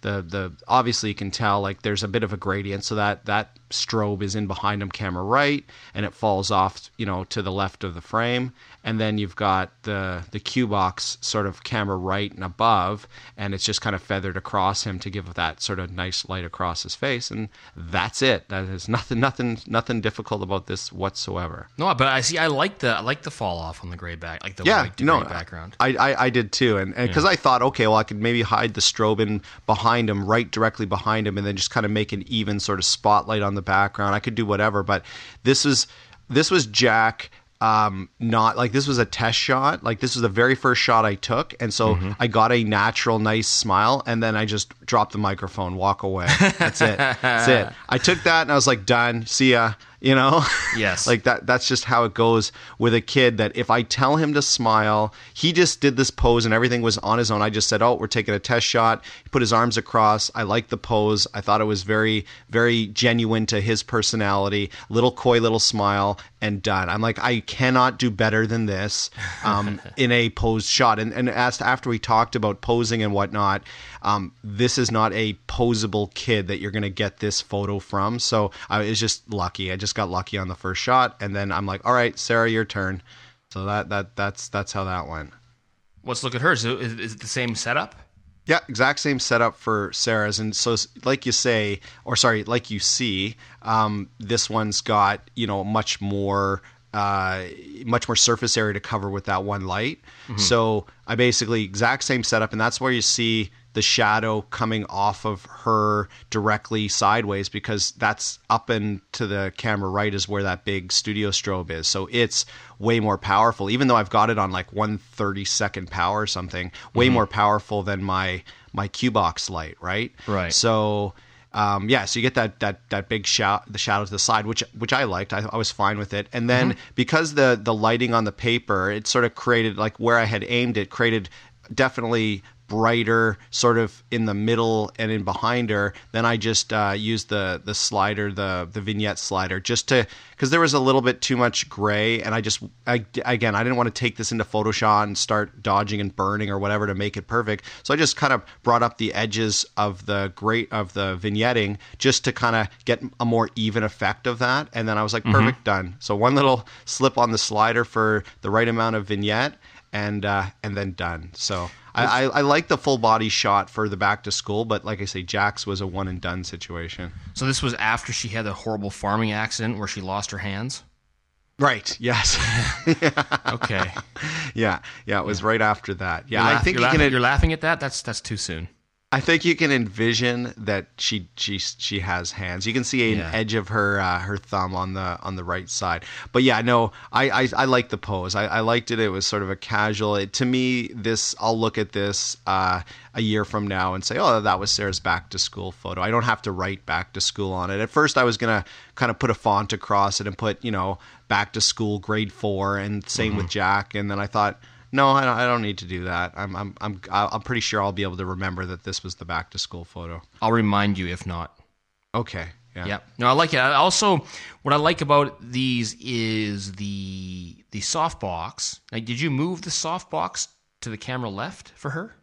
the the obviously you can tell like there's a bit of a gradient, so that that strobe is in behind him, camera right, and it falls off, you know, to the left of the frame. And then you've got the the cue box sort of camera right and above, and it's just kind of feathered across him to give that sort of nice light across his face, and that's it. That is nothing, nothing, nothing difficult about this whatsoever.
No, but I see. I like the I like the fall off on the gray back, like the
yeah,
white to
no,
gray background.
I, I I did too, and because
Yeah.
I thought, okay, well, I could maybe hide the strobe in behind him, right directly behind him, and then just kind of make an even sort of spotlight on the background. I could do whatever, but this was this was Jack. Um, not like this was a test shot. Like this was the very first shot I took. And so
Mm-hmm.
I got a natural, nice smile. And then I just dropped the microphone, walk away. That's it. That's it. I took that and I was like, done. See ya. You know,
Yes.
like that. That's just how it goes with a kid. That if I tell him to smile, he just did this pose and everything was on his own. I just said, "Oh, we're taking a test shot." He put his arms across. I liked the pose. I thought it was very, very genuine to his personality. Little coy, little smile, and done. I'm like, I cannot do better than this um, in a posed shot. And and as after we talked about posing and whatnot, um, this is not a posable kid that you're going to get this photo from. So I was just lucky. I just got lucky on the first shot, and then I'm like, all right, Sarah, your turn. So that that that's that's how that went.
Let's look at hers. Is, is it the same setup?
Yeah, exact same setup for Sarah's, and so like you say, or sorry, like you see, um, this one's got, you know, much more. Uh, much more surface area to cover with that one light. Mm-hmm. So I basically exact same setup, and that's where you see the shadow coming off of her directly sideways, because that's up and to the camera right is where that big studio strobe is. So it's way more powerful, even though I've got it on like one thirty-second power or something, way mm-hmm. more powerful than my my cue box light, right?
Right.
So Um, yeah, so you get that that that big shadow, the shadow to the side, which which I liked. I, I was fine with it. And then mm-hmm. because the the lighting on the paper, it sort of created, like where I had aimed it, created definitely brighter sort of in the middle and in behind her. Then I just uh, used the the slider, the the vignette slider, just to, because there was a little bit too much gray, and I just I, again I didn't want to take this into Photoshop and start dodging and burning or whatever to make it perfect. So I just kind of brought up the edges of the gray of the vignetting just to kind of get a more even effect of that. And then I was like, perfect, mm-hmm. done. So one little slip on the slider for the right amount of vignette, and uh, and then done. So. I, I, I like the full body shot for the back to school, but like I say, Jack's was a one and done situation.
So this was after she had a horrible farming accident where she lost her hands?
Right. Yes.
yeah. Okay.
Yeah. Yeah. It was yeah. right after that. Yeah.
You're
I
laugh-
think
you're,
you
laughing,
can.
You're laughing at that. That's that's too soon.
I think you can envision that she she she has hands. You can see an
Yeah.
edge of her uh, her thumb on the on the right side. But yeah, no, I I, I liked the pose. I, I liked it. It was sort of a casual. It, to me, this I'll look at this uh, a year from now and say, oh, that was Sarah's back to school photo. I don't have to write back to school on it. At first, I was gonna kind of put a font across it and put, you know, back to school grade four, and same mm-hmm. with Jack. And then I thought, no, I don't, I don't need to do that. I'm I'm I'm I'm pretty sure I'll be able to remember that this was the back to school photo.
I'll remind you if not.
Okay. Yeah.
Yep. No, I like it. I also, what I like about these is the the softbox. Like, did you move the softbox to the camera left for her?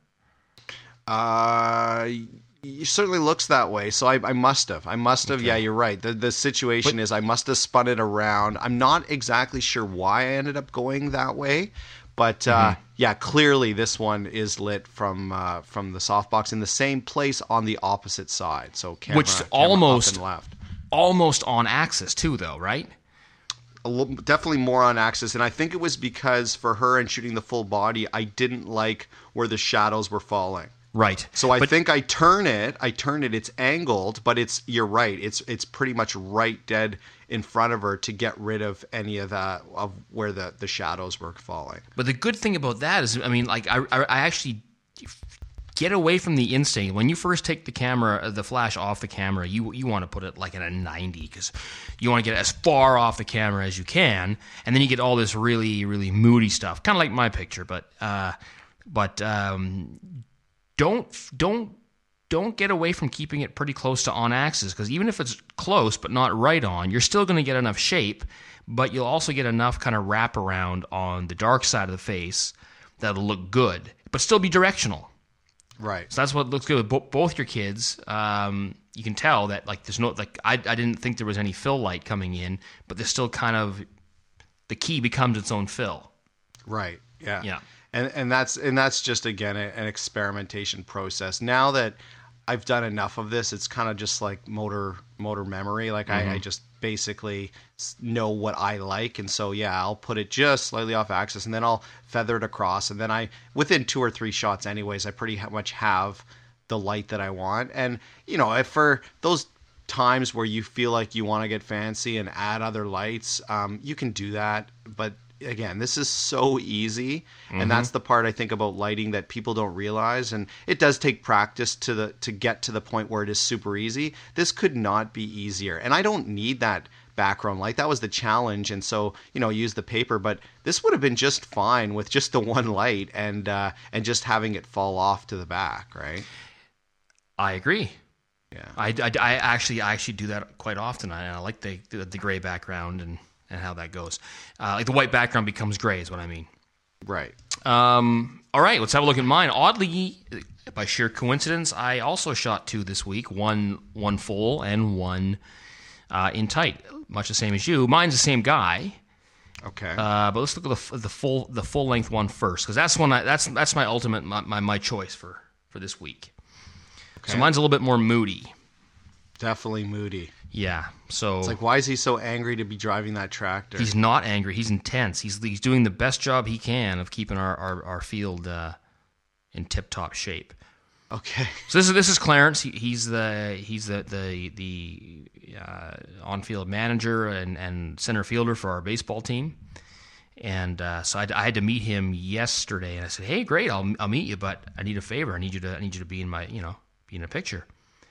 Uh, it certainly looks that way. So I, I must have. I must have. Okay. Yeah, you're right. The the situation but, is I must have spun it around. I'm not exactly sure why I ended up going that way. But uh, mm-hmm. yeah, clearly this one is lit from uh, from the softbox in the same place on the opposite side. So camera,
which
camera
almost
up and left,
almost on axis too, though, right?
A little, definitely more on axis, and I think it was because for her and shooting the full body, I didn't like where the shadows were falling.
Right.
So I
but,
think I turn it. I turn it. It's angled, but it's. You're right. It's it's pretty much right dead in front of her to get rid of any of that of where the, the shadows were falling.
But the good thing about that is, I mean, like I I actually get away from the instinct. When you first take the camera, the flash off the camera, you you want to put it like at a ninety because you want to get as far off the camera as you can, and then you get all this really really moody stuff, kind of like my picture. But uh, but um, don't don't. Don't get away from keeping it pretty close to on axis, because even if it's close but not right on, you're still going to get enough shape, but you'll also get enough kind of wraparound on the dark side of the face that'll look good, but still be directional.
Right.
So that's what looks good with bo- both your kids. Um, you can tell that like there's no like I I didn't think there was any fill light coming in, but there's still kind of the key becomes its own fill.
Right. Yeah.
Yeah.
And and that's and that's just again a, an experimentation process. Now that I've done enough of this, it's kind of just like motor motor memory. Like mm-hmm. I, I just basically know what I like, and so yeah, I'll put it just slightly off axis, and then I'll feather it across, and then I within two or three shots, anyways, I pretty much have the light that I want. And you know, if for those times where you feel like you want to get fancy and add other lights, um, you can do that, but again, this is so easy, and mm-hmm. that's the part I think about lighting that people don't realize. And it does take practice to the to get to the point where it is super easy. This could not be easier, and I don't need that background light. That was the challenge, and so you know, use the paper. But this would have been just fine with just the one light and uh, and just having it fall off to the back, right?
I agree.
Yeah,
I, I, I actually I actually do that quite often. I, I like the, the the gray background and. and how that goes. Uh, like the white background becomes gray is what I mean.
Right.
Um, all right, let's have a look at mine. Oddly, by sheer coincidence, I also shot two this week, one one full and one uh, in tight, much the same as you. Mine's the same guy.
Okay.
Uh, but let's look at the the full the full length one first, because that's one I, that's that's my ultimate my, my, my choice for, for this week. Okay. So mine's a little bit more moody.
Definitely moody.
Yeah, so
it's like, why is he so angry to be driving that tractor?
He's not angry. He's intense. He's he's doing the best job he can of keeping our our, our field uh, in tip top shape.
Okay.
So this is this is Clarence. He, he's the he's the the the uh, on field manager and, and center fielder for our baseball team. And uh, so I, I had to meet him yesterday, and I said, "Hey, great, I'll I'll meet you, but I need a favor. I need you to I need you to be in my you know be in a picture."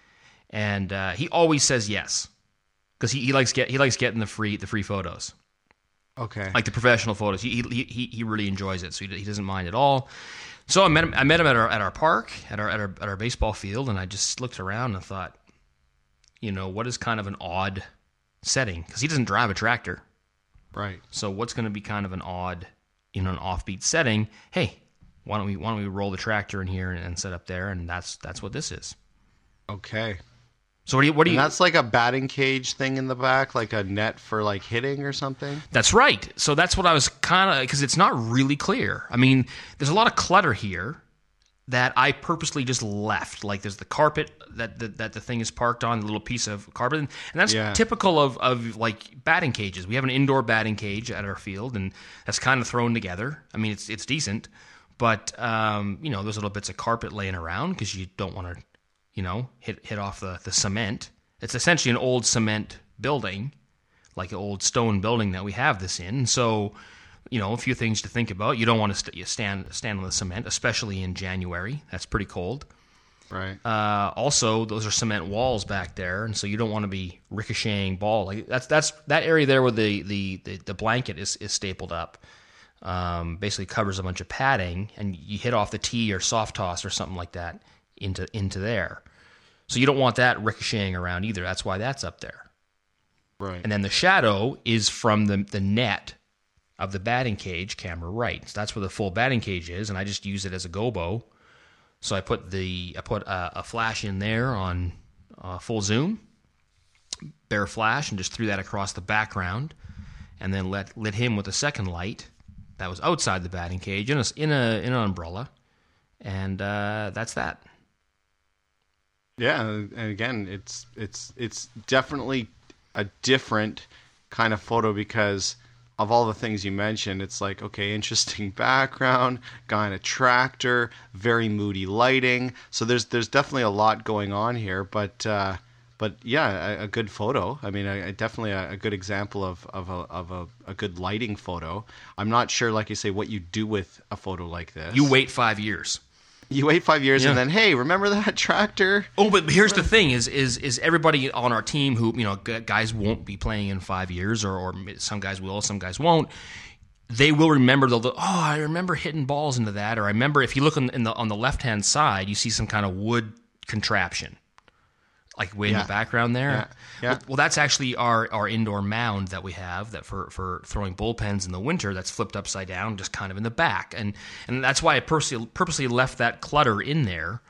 And uh, he always says yes, because he, he likes get he likes getting the free the free photos.
Okay.
Like the professional photos. He he he, he really enjoys it, so he, he doesn't mind at all. So I met him I met him at our at our park at our at our at our baseball field, and I just looked around and thought, you know, what is kind of an odd setting, because he doesn't drive a tractor.
Right.
So what's going to be kind of an odd, you know, an offbeat setting? Hey, why don't we why don't we roll the tractor in here and, and set up there? And that's that's what this is.
Okay.
So what do you? What do you?
And that's like a batting cage thing in the back, like a net for like hitting or something.
That's right. So that's what I was kind of, because it's not really clear. I mean, there's a lot of clutter here that I purposely just left. Like there's the carpet that the, that the thing is parked on, the little piece of carpet, and that's yeah. typical of of like batting cages. We have an indoor batting cage at our field, and that's kind of thrown together. I mean, it's it's decent, but um, you know, there's little bits of carpet laying around because you don't want to. You know, hit hit off the, the cement. It's essentially an old cement building, like an old stone building that we have this in. So, you know, a few things to think about. You don't want to st- you stand stand on the cement, especially in January. That's pretty cold.
Right.
Uh, also, those are cement walls back there, and so you don't want to be ricocheting ball. Like that's that's that area there where the the, the, the blanket is, is stapled up. Um, basically covers a bunch of padding, and you hit off the tee or soft toss or something like that into into there. So you don't want that ricocheting around either. That's why that's up there.
Right.
And then the shadow is from the the net of the batting cage, camera right. So that's where the full batting cage is, and I just use it as a gobo. So I put the I put a, a flash in there on uh, full zoom, bare flash, and just threw that across the background, and then let lit him with a second light that was outside the batting cage in a in a in an umbrella, and uh, that's that.
Yeah, and again, it's it's it's definitely a different kind of photo because of all the things you mentioned. It's like, okay, interesting background, guy in a tractor, very moody lighting. So there's there's definitely a lot going on here, but uh, but yeah, a, a good photo. I mean, a, a definitely a, a good example of of a of a, a good lighting photo. I'm not sure, like you say, what you do with a photo like this.
You wait five years.
You wait five years yeah. and then, hey, remember that tractor?
Oh, but here's the thing: is is is everybody on our team who, you know, guys won't be playing in five years, or, or some guys will, some guys won't. They will remember. They'll go, oh, I remember hitting balls into that, or I remember if you look on, in the on the left hand side, you see some kind of wood contraption, like way
yeah.
in the background there.
Yeah. Yeah.
Well, well, that's actually our, our indoor mound that we have that for, for throwing bullpens in the winter. That's flipped upside down, just kind of in the back, and and that's why I purposely purposely left that clutter in there,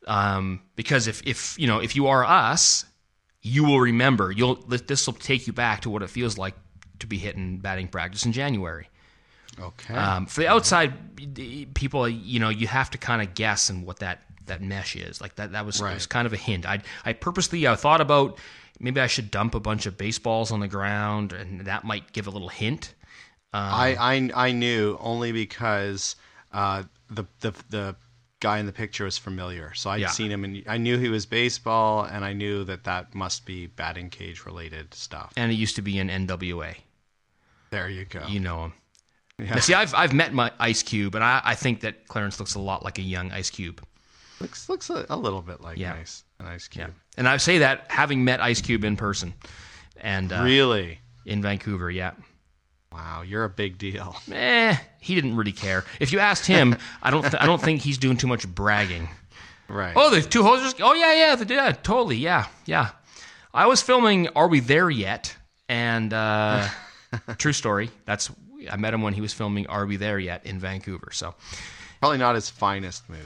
Um, because if, if you know if you are us, you will remember. You'll this will take you back to what it feels like to be hitting batting practice in January.
Okay.
Um, for the outside people, you know, you have to kind of guess and what that, that mesh is. Like that, that was,
right.
It was kind of a hint. I I purposely I thought about maybe I should dump a bunch of baseballs on the ground, and that might give a little hint. Um,
I, I I knew only because uh, the the the guy in the picture was familiar, so I'd
Yeah.
seen him, and I knew he was baseball, and I knew that that must be batting cage related stuff.
and it used to be in N W A.
There you go.
You know him.
Yeah.
Now, see, I've I've met my Ice Cube, and I, I think that Clarence looks a lot like a young Ice Cube.
Looks looks a, a little bit like
Yeah.
an ice an ice
Yeah,
cube.
and I say that having met Ice Cube in person, and uh,
Really?
in Vancouver. Yeah.
Wow, you're a big deal.
Eh, he didn't really care. If you asked him, I don't th- I don't think he's doing too much bragging.
Right.
Oh, the two hosers. Oh yeah, yeah, they did. Totally, yeah, yeah. I was filming Are We There Yet? And uh, true story. That's I met him when he was filming Are We There Yet in Vancouver. So
Probably not his finest movie.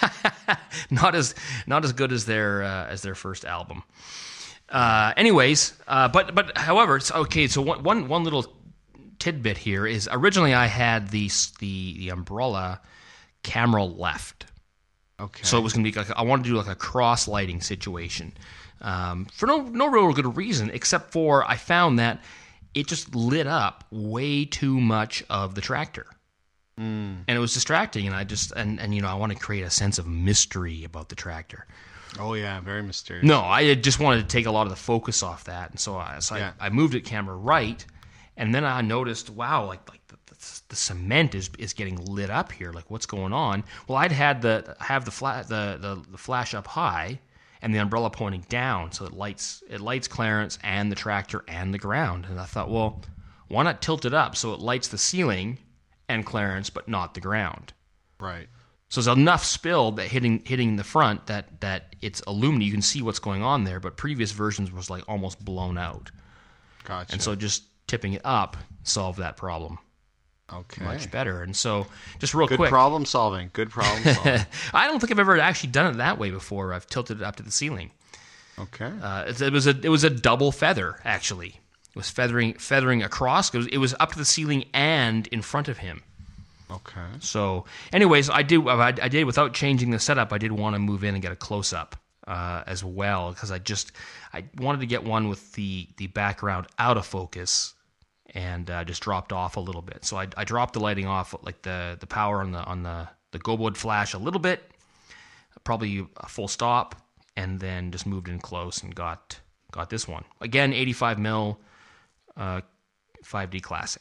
not as not as good as their uh, as their first album. Uh, anyways, uh, but but however, it's okay. So one one one little tidbit here is originally I had the the the umbrella camera left.
Okay.
So it was going to be like I wanted to do like a cross lighting situation, um, for no no real good reason except for I found that it just lit up way too much of the tractor, mm. and it was distracting. And I just and and you know I want to create a sense of mystery about the tractor.
Oh yeah, very mysterious.
No, I just wanted to take a lot of the focus off that, and so I so
Yeah.
I, I moved it camera right, and then I noticed wow like like. The, the cement is is getting lit up here. Like, what's going on? Well, I'd had the have the fla- the, the the flash up high and the umbrella pointing down, so it lights it lights Clarence and the tractor and the ground. And I thought, well, why not tilt it up so it lights the ceiling and Clarence, but not the ground?
Right.
So there's enough spill that hitting hitting the front that that it's illuminated. You can see what's going on there. But previous versions was like almost blown out,
Gotcha.
and so just tipping it up solved that problem.
Okay.
Much better. And so, just real
Good
quick,
problem solving. Good problem solving.
I don't think I've ever actually done it that way before. I've tilted it up to the ceiling.
Okay.
Uh, it, it was a it was a double feather actually. It was feathering feathering across. It was, it was up to the ceiling and in front of him.
Okay.
So, anyways, I did I, I did without changing the setup. I did want to move in and get a close up uh, as well because I just I wanted to get one with the the background out of focus. And uh, just dropped off a little bit. So I, I dropped the lighting off, like the, the power on the on the the Goldwood flash a little bit, probably a full stop, and then just moved in close and got got this one again, eighty-five mil, uh, five D classic.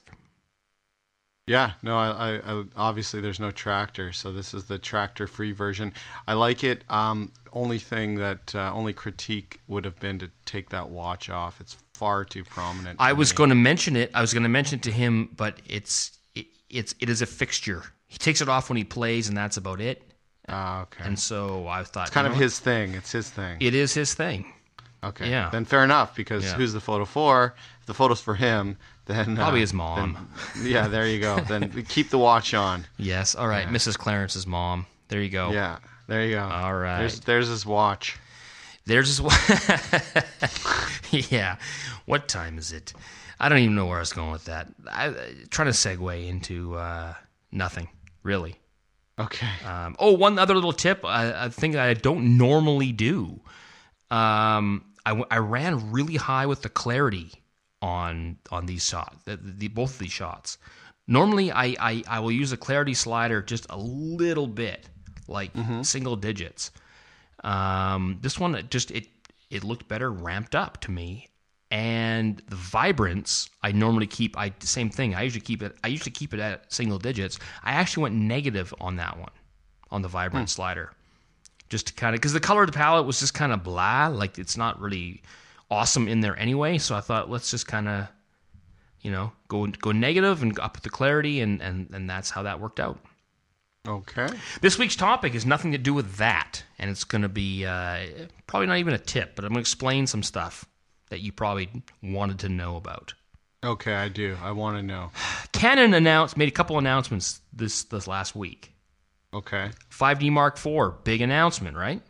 Yeah, no, I, I, I obviously there's no tractor, so this is the tractor-free version. I like it. Um, only thing that uh, only critique would have been to take that watch off. It's far too prominent.
I
for
was
me.
going to mention it. I was going to mention it to him, but it's it, it's it is a fixture. He takes it off when he plays, and that's about it.
Ah, okay.
And so I thought
It's kind
you
of
know
his thing. It's his thing.
what? It is his thing.
Okay.
Yeah.
Then fair enough, because
Yeah.
who's the photo for? If the photo's for him, then uh,
Probably his mom.
then- yeah, there you go. Then keep the watch on.
Yes. All right,
Yeah.
Missus Clarence's mom. There you go.
Yeah, there you go.
All right.
There's there's his watch.
There's his. Yeah. What time is it? I don't even know where I was going with that. I, I trying to segue into uh, nothing really.
Okay.
Um, oh, one other little tip. I, I think I don't normally do. Um, I, w- I ran really high with the clarity on on these shots, the, the, both of these shots. Normally, I, I, I will use a clarity slider just a little bit, like single digits. Um, this one it just it it looked better ramped up to me, and the vibrance I normally keep. I same thing. I usually keep it. I usually keep it at single digits. I actually went negative on that one, on the vibrant slider, just to kind of because the color of the palette was just kind of blah. Like it's not really awesome in there anyway. So I thought let's just kind of, you know, go go negative and up the clarity, and and and that's how that worked out.
Okay.
This week's topic has nothing to do with that, and it's going to be uh, probably not even a tip, but I'm going to explain some stuff that you probably wanted to know about.
Okay, I do. I want to know.
Canon announced, made a couple announcements this this last week.
Okay.
five D Mark four, big announcement, right?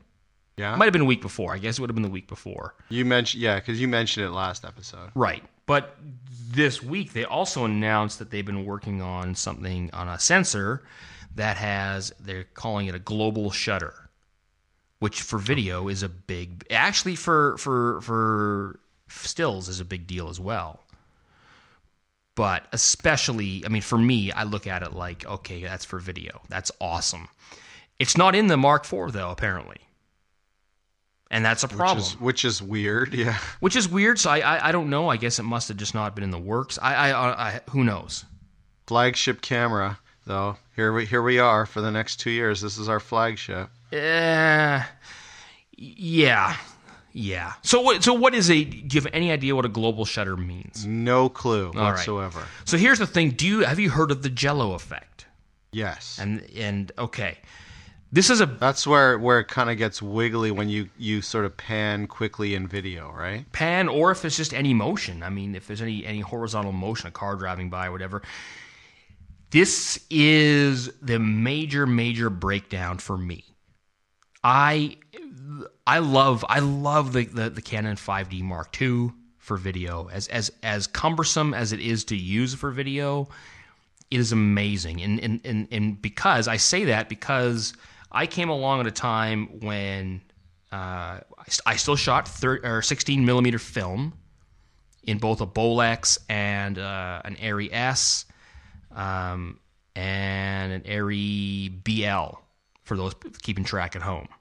Yeah?
Might have been a week before. I guess it would have been the week before.
You mentioned, yeah, because you mentioned it last episode.
Right. But this week, they also announced that they've been working on something, on a sensor that has, they're calling it a global shutter, which for video is a big, actually for, for, for stills is a big deal as well. But especially, I mean, for me, I look at it like, okay, that's for video. That's awesome. It's not in the Mark four, though, apparently. And that's a problem.
Which is, which is weird, yeah.
Which is weird, so I, I I don't know. I guess it must have just not been in the works. I, I, I Who knows?
Flagship camera, though. Here we here we are for the next two years. This is our flagship.
Uh, yeah. Yeah. So what, so what is a, do you have any idea what a global shutter means?
No clue
All
whatsoever.
Right. So here's the thing. Do you, have you heard of the Jello effect?
Yes.
And, and okay. This is a...
That's where, where it kind of gets wiggly when you, you sort of pan quickly in video, right?
Pan, or if it's just any motion. I mean, if there's any, any horizontal motion, a car driving by or whatever. This is the major, major breakdown for me. I I love I love the, the, the Canon five D Mark two for video. As as as cumbersome as it is to use for video, it is amazing. And and, and, and because I say that because I came along at a time when uh, I still shot thirty, or sixteen millimeter film in both a Bolex and uh, an Arri S um, and an Arri B L for those keeping track at home.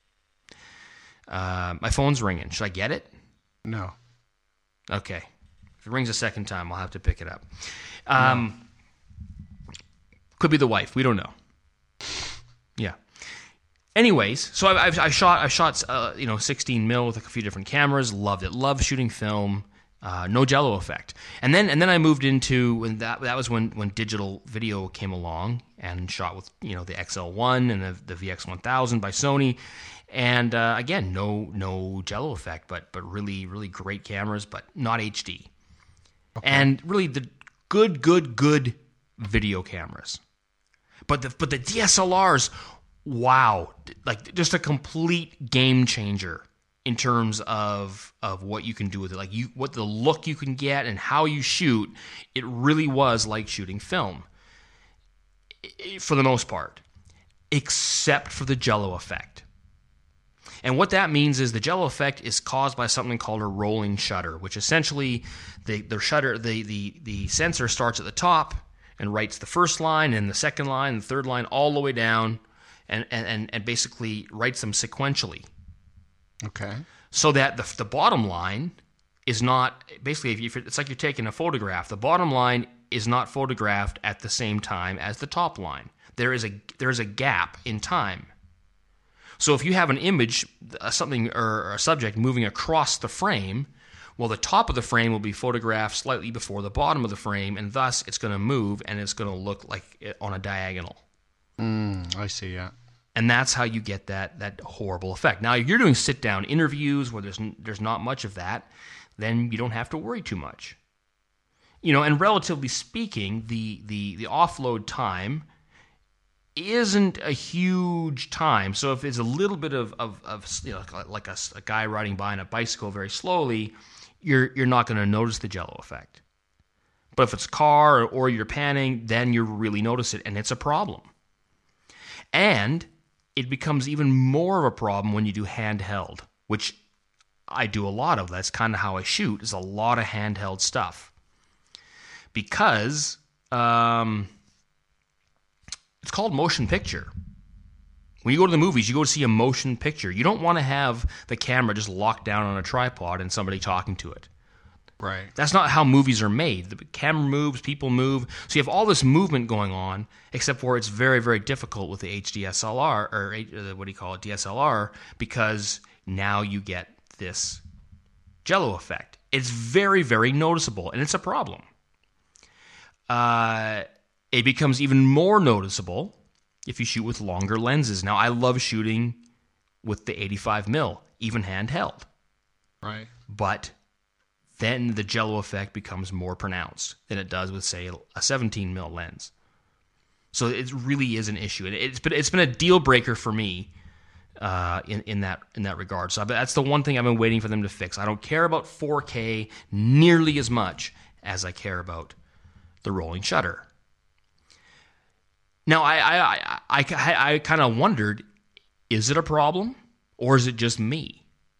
Uh, my phone's ringing. Should I get it?
No.
Okay. If it rings a second time, I'll have to pick it up. Um, no. Could be the wife. We don't know. Yeah. Anyways, so I, I've, I've shot, I've shot, uh, you know, sixteen mil with a few different cameras. Loved it. Loved shooting film. Uh, no Jello effect. And then, and then I moved into when that that was when when digital video came along and shot with you know the X L one and the the V X one thousand by Sony. And uh, again, no no Jello effect, but but really really great cameras, but not H D. Okay. And really the good good good video cameras. But the but the D S L Rs, wow, like just a complete game changer in terms of of what you can do with it, like you what the look you can get and how you shoot. It really was like shooting film for the most part, except for the Jello effect. And what that means is the Jello effect is caused by something called a rolling shutter, which essentially the, the shutter, the, the, the sensor starts at the top and writes the first line and the second line and the third line all the way down and, and, and basically writes them sequentially.
Okay.
So that the, the bottom line is not, basically, if you, it's like you're taking a photograph. The bottom line is not photographed at the same time as the top line. There is a, there is a gap in time. So if you have an image, uh, something or a subject moving across the frame, well, the top of the frame will be photographed slightly before the bottom of the frame, and thus it's going to move and it's going to look like it on a diagonal.
Mm, I see, yeah.
And that's how you get that that horrible effect. Now, if you're doing sit-down interviews where there's there's not much of that, then you don't have to worry too much. You know, and relatively speaking, the the the offload time isn't a huge time. So if it's a little bit of, of, of you know, like a, a guy riding by on a bicycle very slowly, you're you're not going to notice the Jello effect. But if it's a car or, or you're panning, then you really notice it, and it's a problem. And it becomes even more of a problem when you do handheld, which I do a lot of. That's kind of how I shoot, is a lot of handheld stuff. Because um, it's called motion picture. When you go to the movies, you go to see a motion picture. You don't want to have the camera just locked down on a tripod and somebody talking to it.
Right.
That's not how movies are made. The camera moves, people move. So you have all this movement going on, except for it's very, very difficult with the H D S L R, or what do you call it, D S L R, because now you get this Jello effect. It's very, very noticeable, and it's a problem. Uh, it becomes even more noticeable if you shoot with longer lenses. Now, I love shooting with the eighty-five mil, even handheld.
Right.
But then the Jello effect becomes more pronounced than it does with, say, a seventeen mil lens. So it really is an issue. And it's been, it's been a deal breaker for me uh, in in that in that regard. So that's the one thing I've been waiting for them to fix. I don't care about four K nearly as much as I care about the rolling shutter. Now, I I I, I, I kind of wondered, is it a problem or is it just me?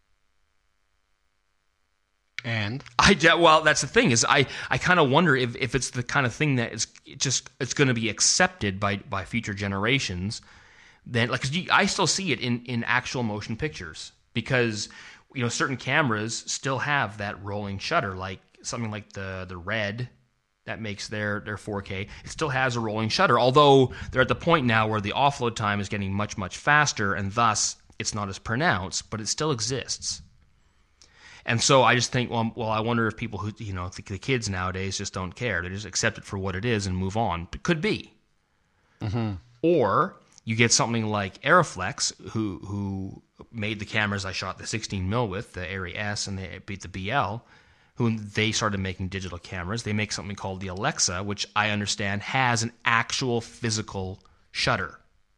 And
I well, that's the thing is I, I kind of wonder if, if it's the kind of thing that is it just it's going to be accepted by, by future generations. Then, like, 'cause you, I still see it in, in actual motion pictures because you know certain cameras still have that rolling shutter, like something like the the Red that makes their their four K. It still has a rolling shutter, although they're at the point now where the offload time is getting much much faster, and thus it's not as pronounced, but it still exists. And so I just think, well, well, I wonder if people who, you know, the, the kids nowadays just don't care. They just accept it for what it is and move on. It could be. Mm-hmm. Or you get something like Aeroflex, who who made the cameras I shot the sixteen mil with, the Arri S and the, the B L, who they started making digital cameras. They make something called the Alexa, which I understand has an actual physical shutter.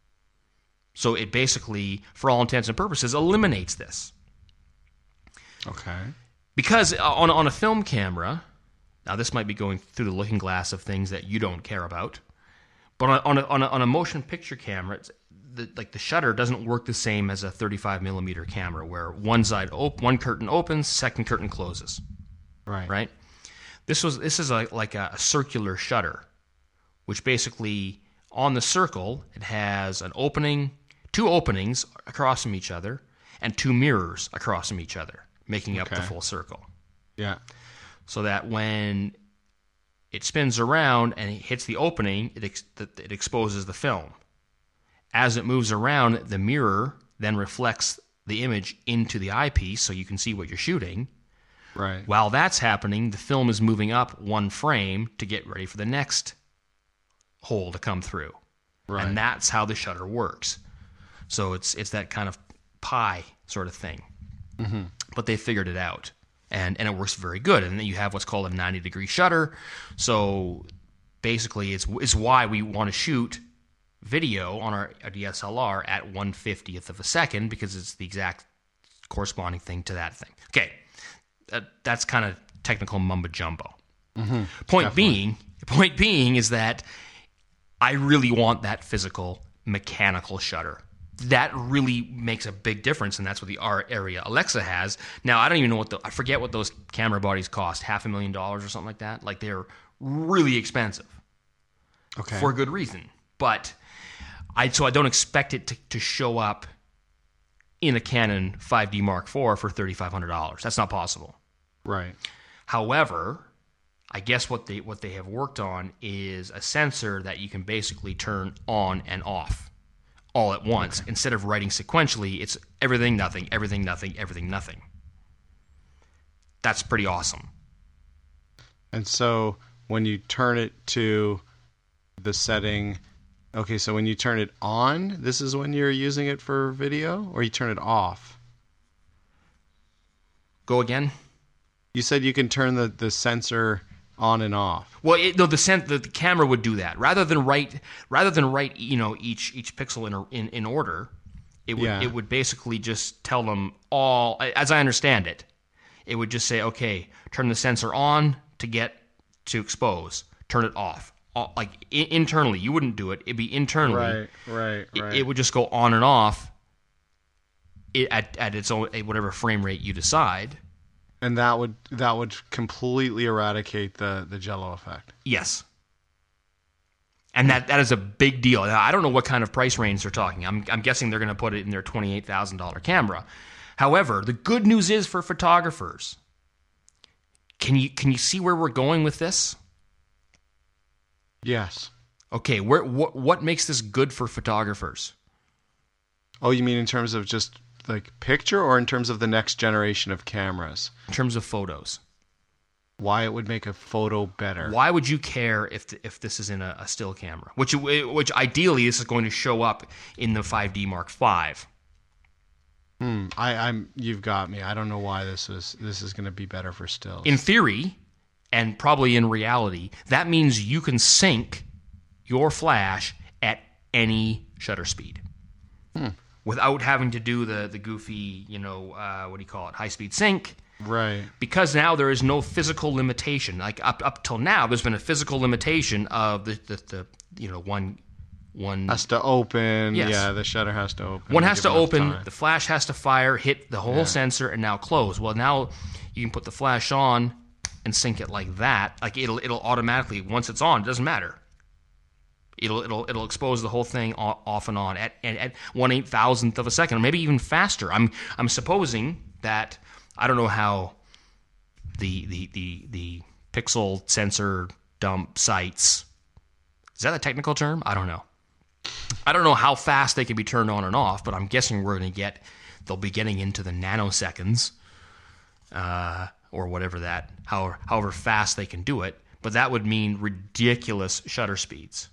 So it basically, for all intents and purposes, eliminates this.
Okay.
Because on on a film camera, now this might be going through the looking glass of things that you don't care about, but on a, on a, on a, on a motion picture camera, it's the, like the shutter doesn't work the same as a thirty-five millimeter camera, where one side op- one curtain opens, second curtain closes.
Right.
Right. This was this is a, like a, a circular shutter, which basically on the circle it has an opening, two openings across from each other, and two mirrors across from each other, making up
Okay.
the full circle.
Yeah.
So that when it spins around and it hits the opening, it, ex- it exposes the film. As it moves around, the mirror then reflects the image into the eyepiece so you can see what you're shooting.
Right.
While that's happening, the film is moving up one frame to get ready for the next hole to come through.
Right.
And that's how the shutter works. So it's it's that kind of pie sort of thing. Mm-hmm. But they figured it out, and and it works very good. And then you have what's called a ninety degree shutter. So basically, it's it's why we want to shoot video on our, our D S L R at one fiftieth of a second, because it's the exact corresponding thing to that thing. Okay, that, that's kind of technical mumbo jumbo. Mm-hmm. Point
Definitely.
being, point being is that I really want that physical mechanical shutter. That really makes a big difference, and that's what the R area Alexa has. Now, I don't even know what the, I forget what those camera bodies cost, half a million dollars or something like that. Like, they're really expensive.
Okay.
For a good reason. But, I so I don't expect it to, to show up in a Canon five D Mark four for thirty-five hundred dollars. That's not possible.
Right.
However, I guess what they what they have worked on is a sensor that you can basically turn on and off all at once. Okay. Instead of writing sequentially, it's everything, nothing, everything, nothing, everything, nothing. That's pretty awesome.
And so when you turn it to the setting, okay, so when you turn it on, this is when you're using it for video, or you turn it off?
Go again?
You said you can turn the, the sensor on and off.
Well, it, no, the, sen- the the camera would do that rather than write rather than write you know each each pixel in a, in in order. It would
Yeah.
it would basically just tell them all, as I understand it. It would just say, okay, turn the sensor on to get to expose, turn it off. All, like I- internally, you wouldn't do it. It'd be internally.
Right, right,
It,
right.
it would just go on and off. It, at at its own at whatever frame rate you decide.
And that would that would completely eradicate the, the Jello effect.
Yes. And that, that is a big deal. Now, I don't know what kind of price range they're talking. I'm I'm guessing they're going to put it in their twenty-eight thousand dollars camera. However, the good news is for photographers. Can you can you see where we're going with this?
Yes.
Okay, where what what makes this good for photographers?
Oh, you mean in terms of just like picture, or in terms of the next generation of cameras?
In terms of photos.
Why it would make a photo better?
Why would you care if if this is in a, a still camera? Which which ideally this is going to show up in the five D Mark five.
Hmm. I, I'm. You've got me. I don't know why this is. This is going to be better for stills.
In theory, and probably in reality, that means you can sync your flash at any shutter speed.
Hmm.
without having to do the the goofy, you know, uh, what do you call it, high speed sync.
Right.
Because now there is no physical limitation. Like up up till now, there's been a physical limitation of the the, the you know one one
has to open.
Yes.
Yeah, the shutter has to open.
One has to
Give enough
open.
time.
The flash has to fire, hit the whole
Yeah.
sensor, and now close. Well, now you can put the flash on and sync it like that. Like it'll it'll automatically, once it's on, it doesn't matter. It'll it'll it'll expose the whole thing o- off and on at at, at one eight thousandth of a second, or maybe even faster. I'm I'm supposing that I don't know how the the the the pixel sensor dump sites, is that a technical term? I don't know. I don't know how fast they can be turned on and off, but I'm guessing we're going to get they'll be getting into the nanoseconds, uh, or whatever that however however fast they can do it. But that would mean ridiculous shutter speeds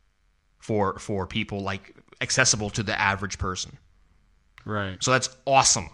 for for people, like accessible to the average person.
Right.
So that's awesome.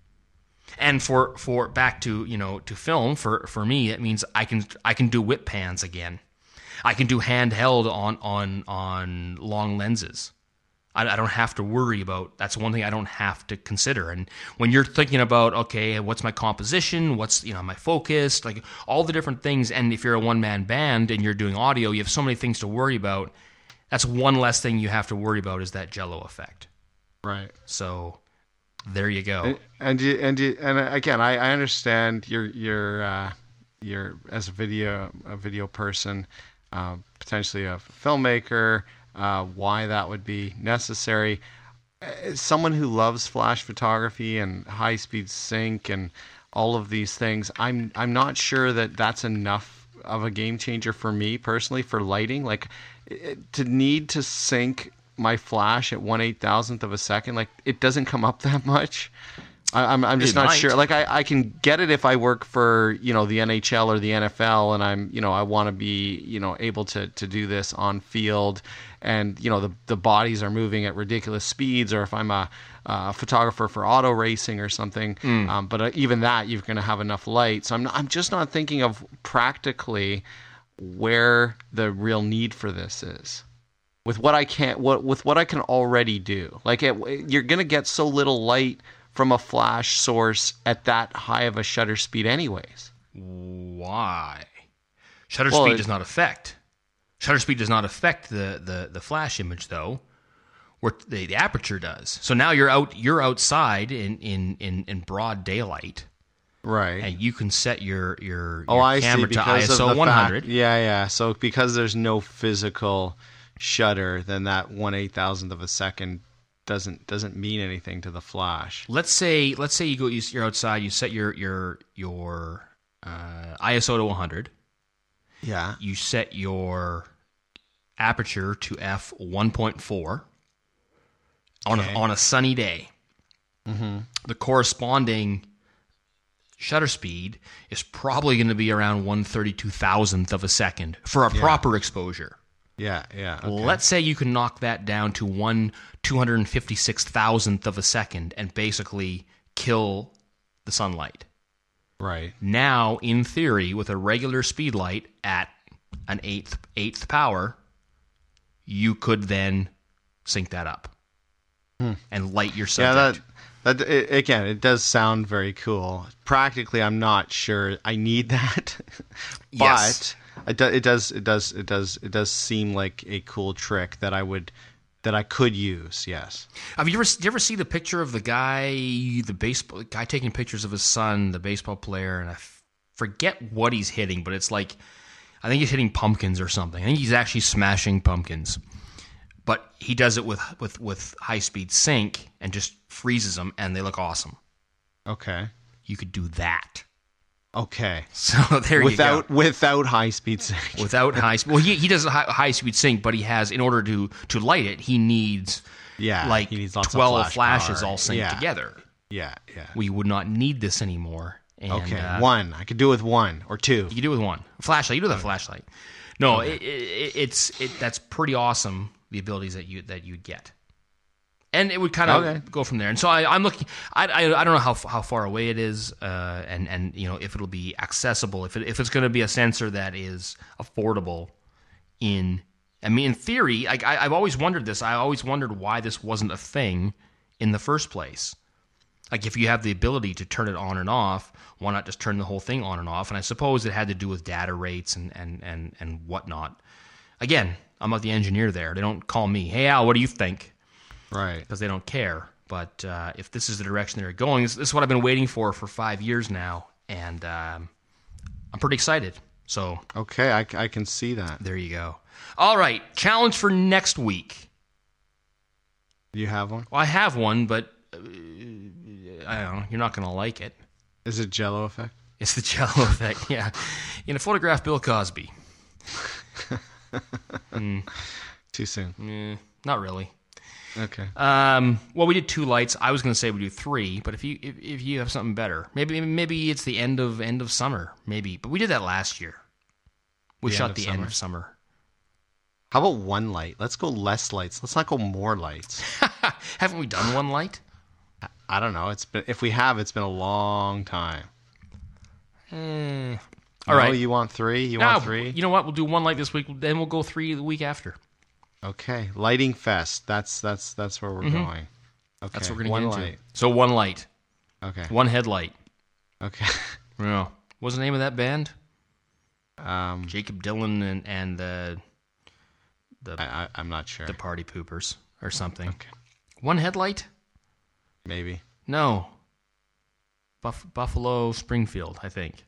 And for, for back to you know to film for, for me, it means I can I can do whip pans again. I can do handheld on on on long lenses. I, I don't have to worry about. That's one thing I don't have to consider. And when you're thinking about, okay, what's my composition? What's you know my focus? Like all the different things. And if you're a one man band and you're doing audio, you have so many things to worry about. That's one less thing you have to worry about is that Jello effect.
Right.
So there you go.
And and you, and you, and again, I, I understand you're you're uh, you're as a video a video person, uh, potentially a filmmaker. Uh, why that would be necessary? As someone who loves flash photography and high speed sync and all of these things, I'm I'm not sure that that's enough of a game changer for me personally for lighting. Like it, to need to sync my flash at one eight thousandth of a second, like it doesn't come up that much. I, I'm I'm just
It
not
might.
sure. Like I, I can get it if I work for you know the N H L or the N F L, and I'm you know I want to be you know able to to do this on field, and you know the the bodies are moving at ridiculous speeds, or if I'm a, a photographer for auto racing or something.
Mm.
Um, but uh, even that you're going to have enough light. So I'm not, I'm just not thinking of practically where the real need for this is. With what I can, what with what I can already do, like it, you're gonna get so little light from a flash source at that high of a shutter speed, anyways.
Why? Shutter
Well,
speed
it-
does not affect. Shutter speed does not affect the, the, the flash image though. Where the, the aperture does. So now you're out you're outside in, in, in, in broad daylight,
Right.
and you can set your your,
Oh,
your
I see.
camera to
Because of
I S O
the
one hundred.
fact, yeah, yeah. So because there's no physical shutter, then that one eight thousandth of a second doesn't doesn't mean anything to the flash.
Let's say let's say you go you're outside, you set your your your uh, I S O to one hundred.
Yeah.
You set your aperture to f one point four on
Okay.
a, on a sunny day.
Mm-hmm.
The corresponding shutter speed is probably going to be around one thirty-two thousandth of a second for a
Yeah.
proper exposure.
Yeah, yeah. Okay.
Let's say you can knock that down to one two hundred fifty-six thousandth of a second and basically kill the sunlight.
Right.
Now, in theory, with a regular speed light at an eighth eighth power, you could then sync that up and light your
Yeah,
subject.
that that it, again, it does sound very cool. Practically, I'm not sure I need that, but
Yes.
it, do, it does it does it does it does seem like a cool trick that I would that I could use. Yes.
Have you ever did you ever see the picture of the guy, the baseball guy taking pictures of his son, the baseball player, and I f- forget what he's hitting, but it's like I think he's hitting pumpkins or something. I think he's actually smashing pumpkins, but he does it with with with high speed sync and just freezes them, and they look awesome.
Okay.
You could do that.
Okay.
So there
Without
you go.
without high speed sync.
Without high speed, well, he he does a high, high speed sync, but he has in order to to light it, he needs
Yeah.
like
he needs lots
twelve
of flash
flashes
power.
all synced
yeah.
together.
Yeah. Yeah.
We would not need this anymore. And,
Okay.
uh,
one. I could do it with one or two.
You can do it with one flashlight. You do with a flashlight. No, it, it, it's it, that's pretty awesome. The abilities that you that you'd get, and it would kind of
Okay.
go from there. And so I, I'm looking. I, I I don't know how how far away it is, uh, and and you know if it'll be accessible. If it, if it's going to be a sensor that is affordable. In I mean, in theory, I, I I've always wondered this. I always wondered why this wasn't a thing in the first place? Like, if you have the ability to turn it on and off, why not just turn the whole thing on and off? And I suppose it had to do with data rates and, and, and, and whatnot. Again, I'm not the engineer there. They don't call me, hey, Al, what do you think?
Right.
Because they don't care. But uh, if this is the direction they're going, this, this is what I've been waiting for for five years now. And um, I'm pretty excited. So
Okay, I, I can see that.
there you go. All right, challenge for next week.
You have one?
Well, I have one, but uh, I don't know. You're not going to like it.
Is it Jell-O effect?
It's the Jell-O effect, yeah. You know, photograph Bill Cosby. mm,
Too soon.
eh, not really.
Okay.
Um, well, we did two lights. I was going to say we do three, but if you if, if you have something better, maybe maybe it's the end of end of summer, maybe. But we did that last year. We
The
shot
end of
the
summer?
end of summer.
How about one light? Let's go less lights. Let's not go more lights.
Haven't we done one light?
I don't know. It's been if we have, it's been a long time.
Eh.
All
All
right.
right.
You want three? You
Now,
want three?
you know what? We'll do one light this week. Then we'll go three the week after.
Okay. Lighting fest. That's that's that's where we're going. Okay.
That's what we're going
one
to get into.
light.
So one light,
Okay.
one headlight.
Okay.
Yeah. What's the name of that band?
Um,
Jacob Dylan and and the the
I, I I'm not sure.
the Party Poopers or something.
Okay.
One headlight?
Maybe.
No. Buff- Buffalo Springfield, I think.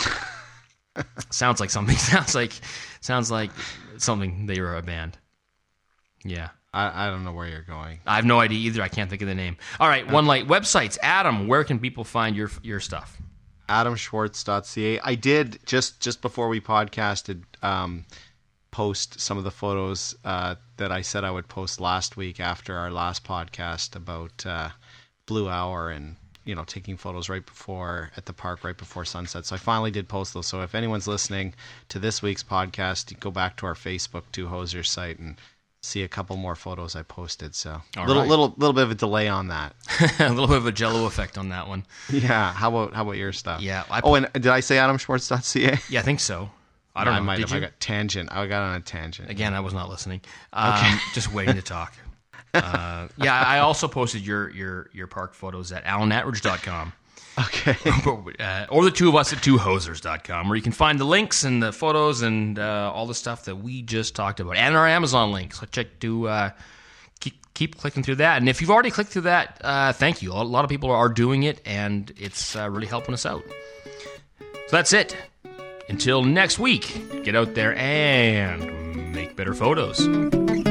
Sounds like something. Sounds like sounds like something. They were a band. Yeah.
I I don't know where you're going.
I have no idea either. I can't think of the name. All right, one light websites. Adam, where can people find your your stuff?
adam schwartz dot c a. I did just just before we podcasted um, post some of the photos uh, that I said I would post last week after our last podcast about uh, Blue Hour and you know taking photos right before at the park right before sunset. So I finally did post those. So if anyone's listening to this week's podcast, you go back to our Facebook Two Hosers site and see a couple more photos I posted. So
All
little
right.
little little bit of a delay on that.
A little bit of a Jell-O effect on that one.
Yeah. How about how about your stuff?
Yeah, I-
oh, and did I say adam schwartz dot c a?
Yeah, I think so. I don't
I
know.
might
Did
have.
you?
I got tangent. I got on a tangent.
Again, I was not listening. Um, just waiting to talk. Uh, yeah, I also posted your your your park photos at alan atridge dot com.
Okay.
uh, or the two of us at two hosers dot com, where you can find the links and the photos and uh, all the stuff that we just talked about, and our Amazon link. So check to uh, keep keep clicking through that. And if you've already clicked through that, uh, thank you. A lot of people are doing it, and it's uh, really helping us out. So that's it. Until next week, get out there and make better photos.